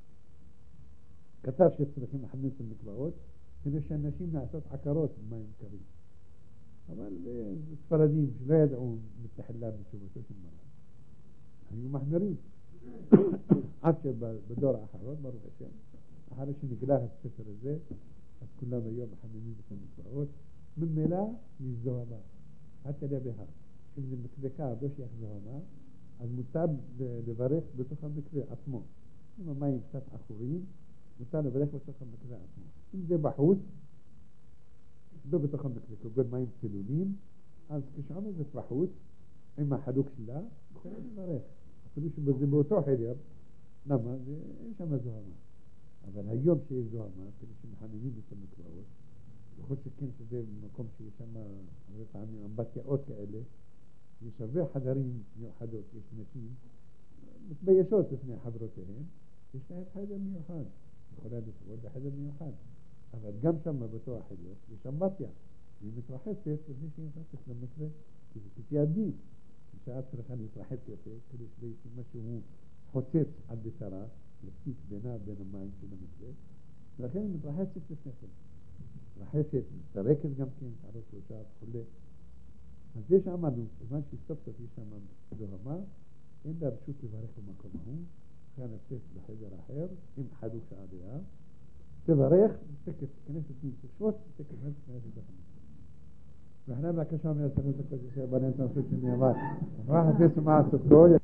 כתב שצריכים לחמם את המקוואות, כדי שאנשים נעשות עקרות במים קרים. אבל ספרדים שלא ידעו מתחלה בתשובתו של מרן. היו מחמירים. עד שבדור האחרון, ברוך השם, אחרי שנגלה הספר הזה, אז כולם היום מחממים את המקוואות. ממילא יש זוהמה. עד בהר. אם זה מקווה קר, לא שייך זוהמה, אז מותר לברך בתוך המקווה עצמו. אם המים קצת עכורים, מותר לברך בתוך המקווה עצמו. אם זה בחוץ, לא בתוך המקווה, כגון מים צלולים, אז כשעומד זה בחוץ, עם החלוק שלה, יכולים לברך. אפילו שזה באותו חדר, למה? אין שם זוהמה. אבל היום שיש זוהמה, כדי שמחממים את המקוואות, בכל שכן שזה במקום שיש שם הרבה פעמים אמבטיות כאלה, יש הרבה חדרים מיוחדות, יש נשים מתביישות לפני חברותיהן, יש להם חדר מיוחד, יכולה לסבול בחדר מיוחד, אבל גם שם באותו החדר יש אמבטיה, והיא מתרחצת לפני שהיא נכנסת למקווה, כי זה כפי הדין, שאת צריכה להתרחץ יותר, כדי שמשהו חוצץ על בשרה, להפיץ בינה בין המים של המקווה, ולכן היא מתרחצת לפני כן. מתרחצת, מתרקת גם כן, שערות שלושה, חולה. אז יש אמרנו, בזמן שסוף סוף יש שם זוהמה, אין לה רשות לברך במקום ההוא, אחרי נצאת בחדר אחר, עם חלוק שעדיה, תברך, תכף כנסת מתקשות, תכף כנסת בחמש. ואחרי בקשה מהסתכלות הקודש, בנית נושא שנאמר, רח תסמע סופו,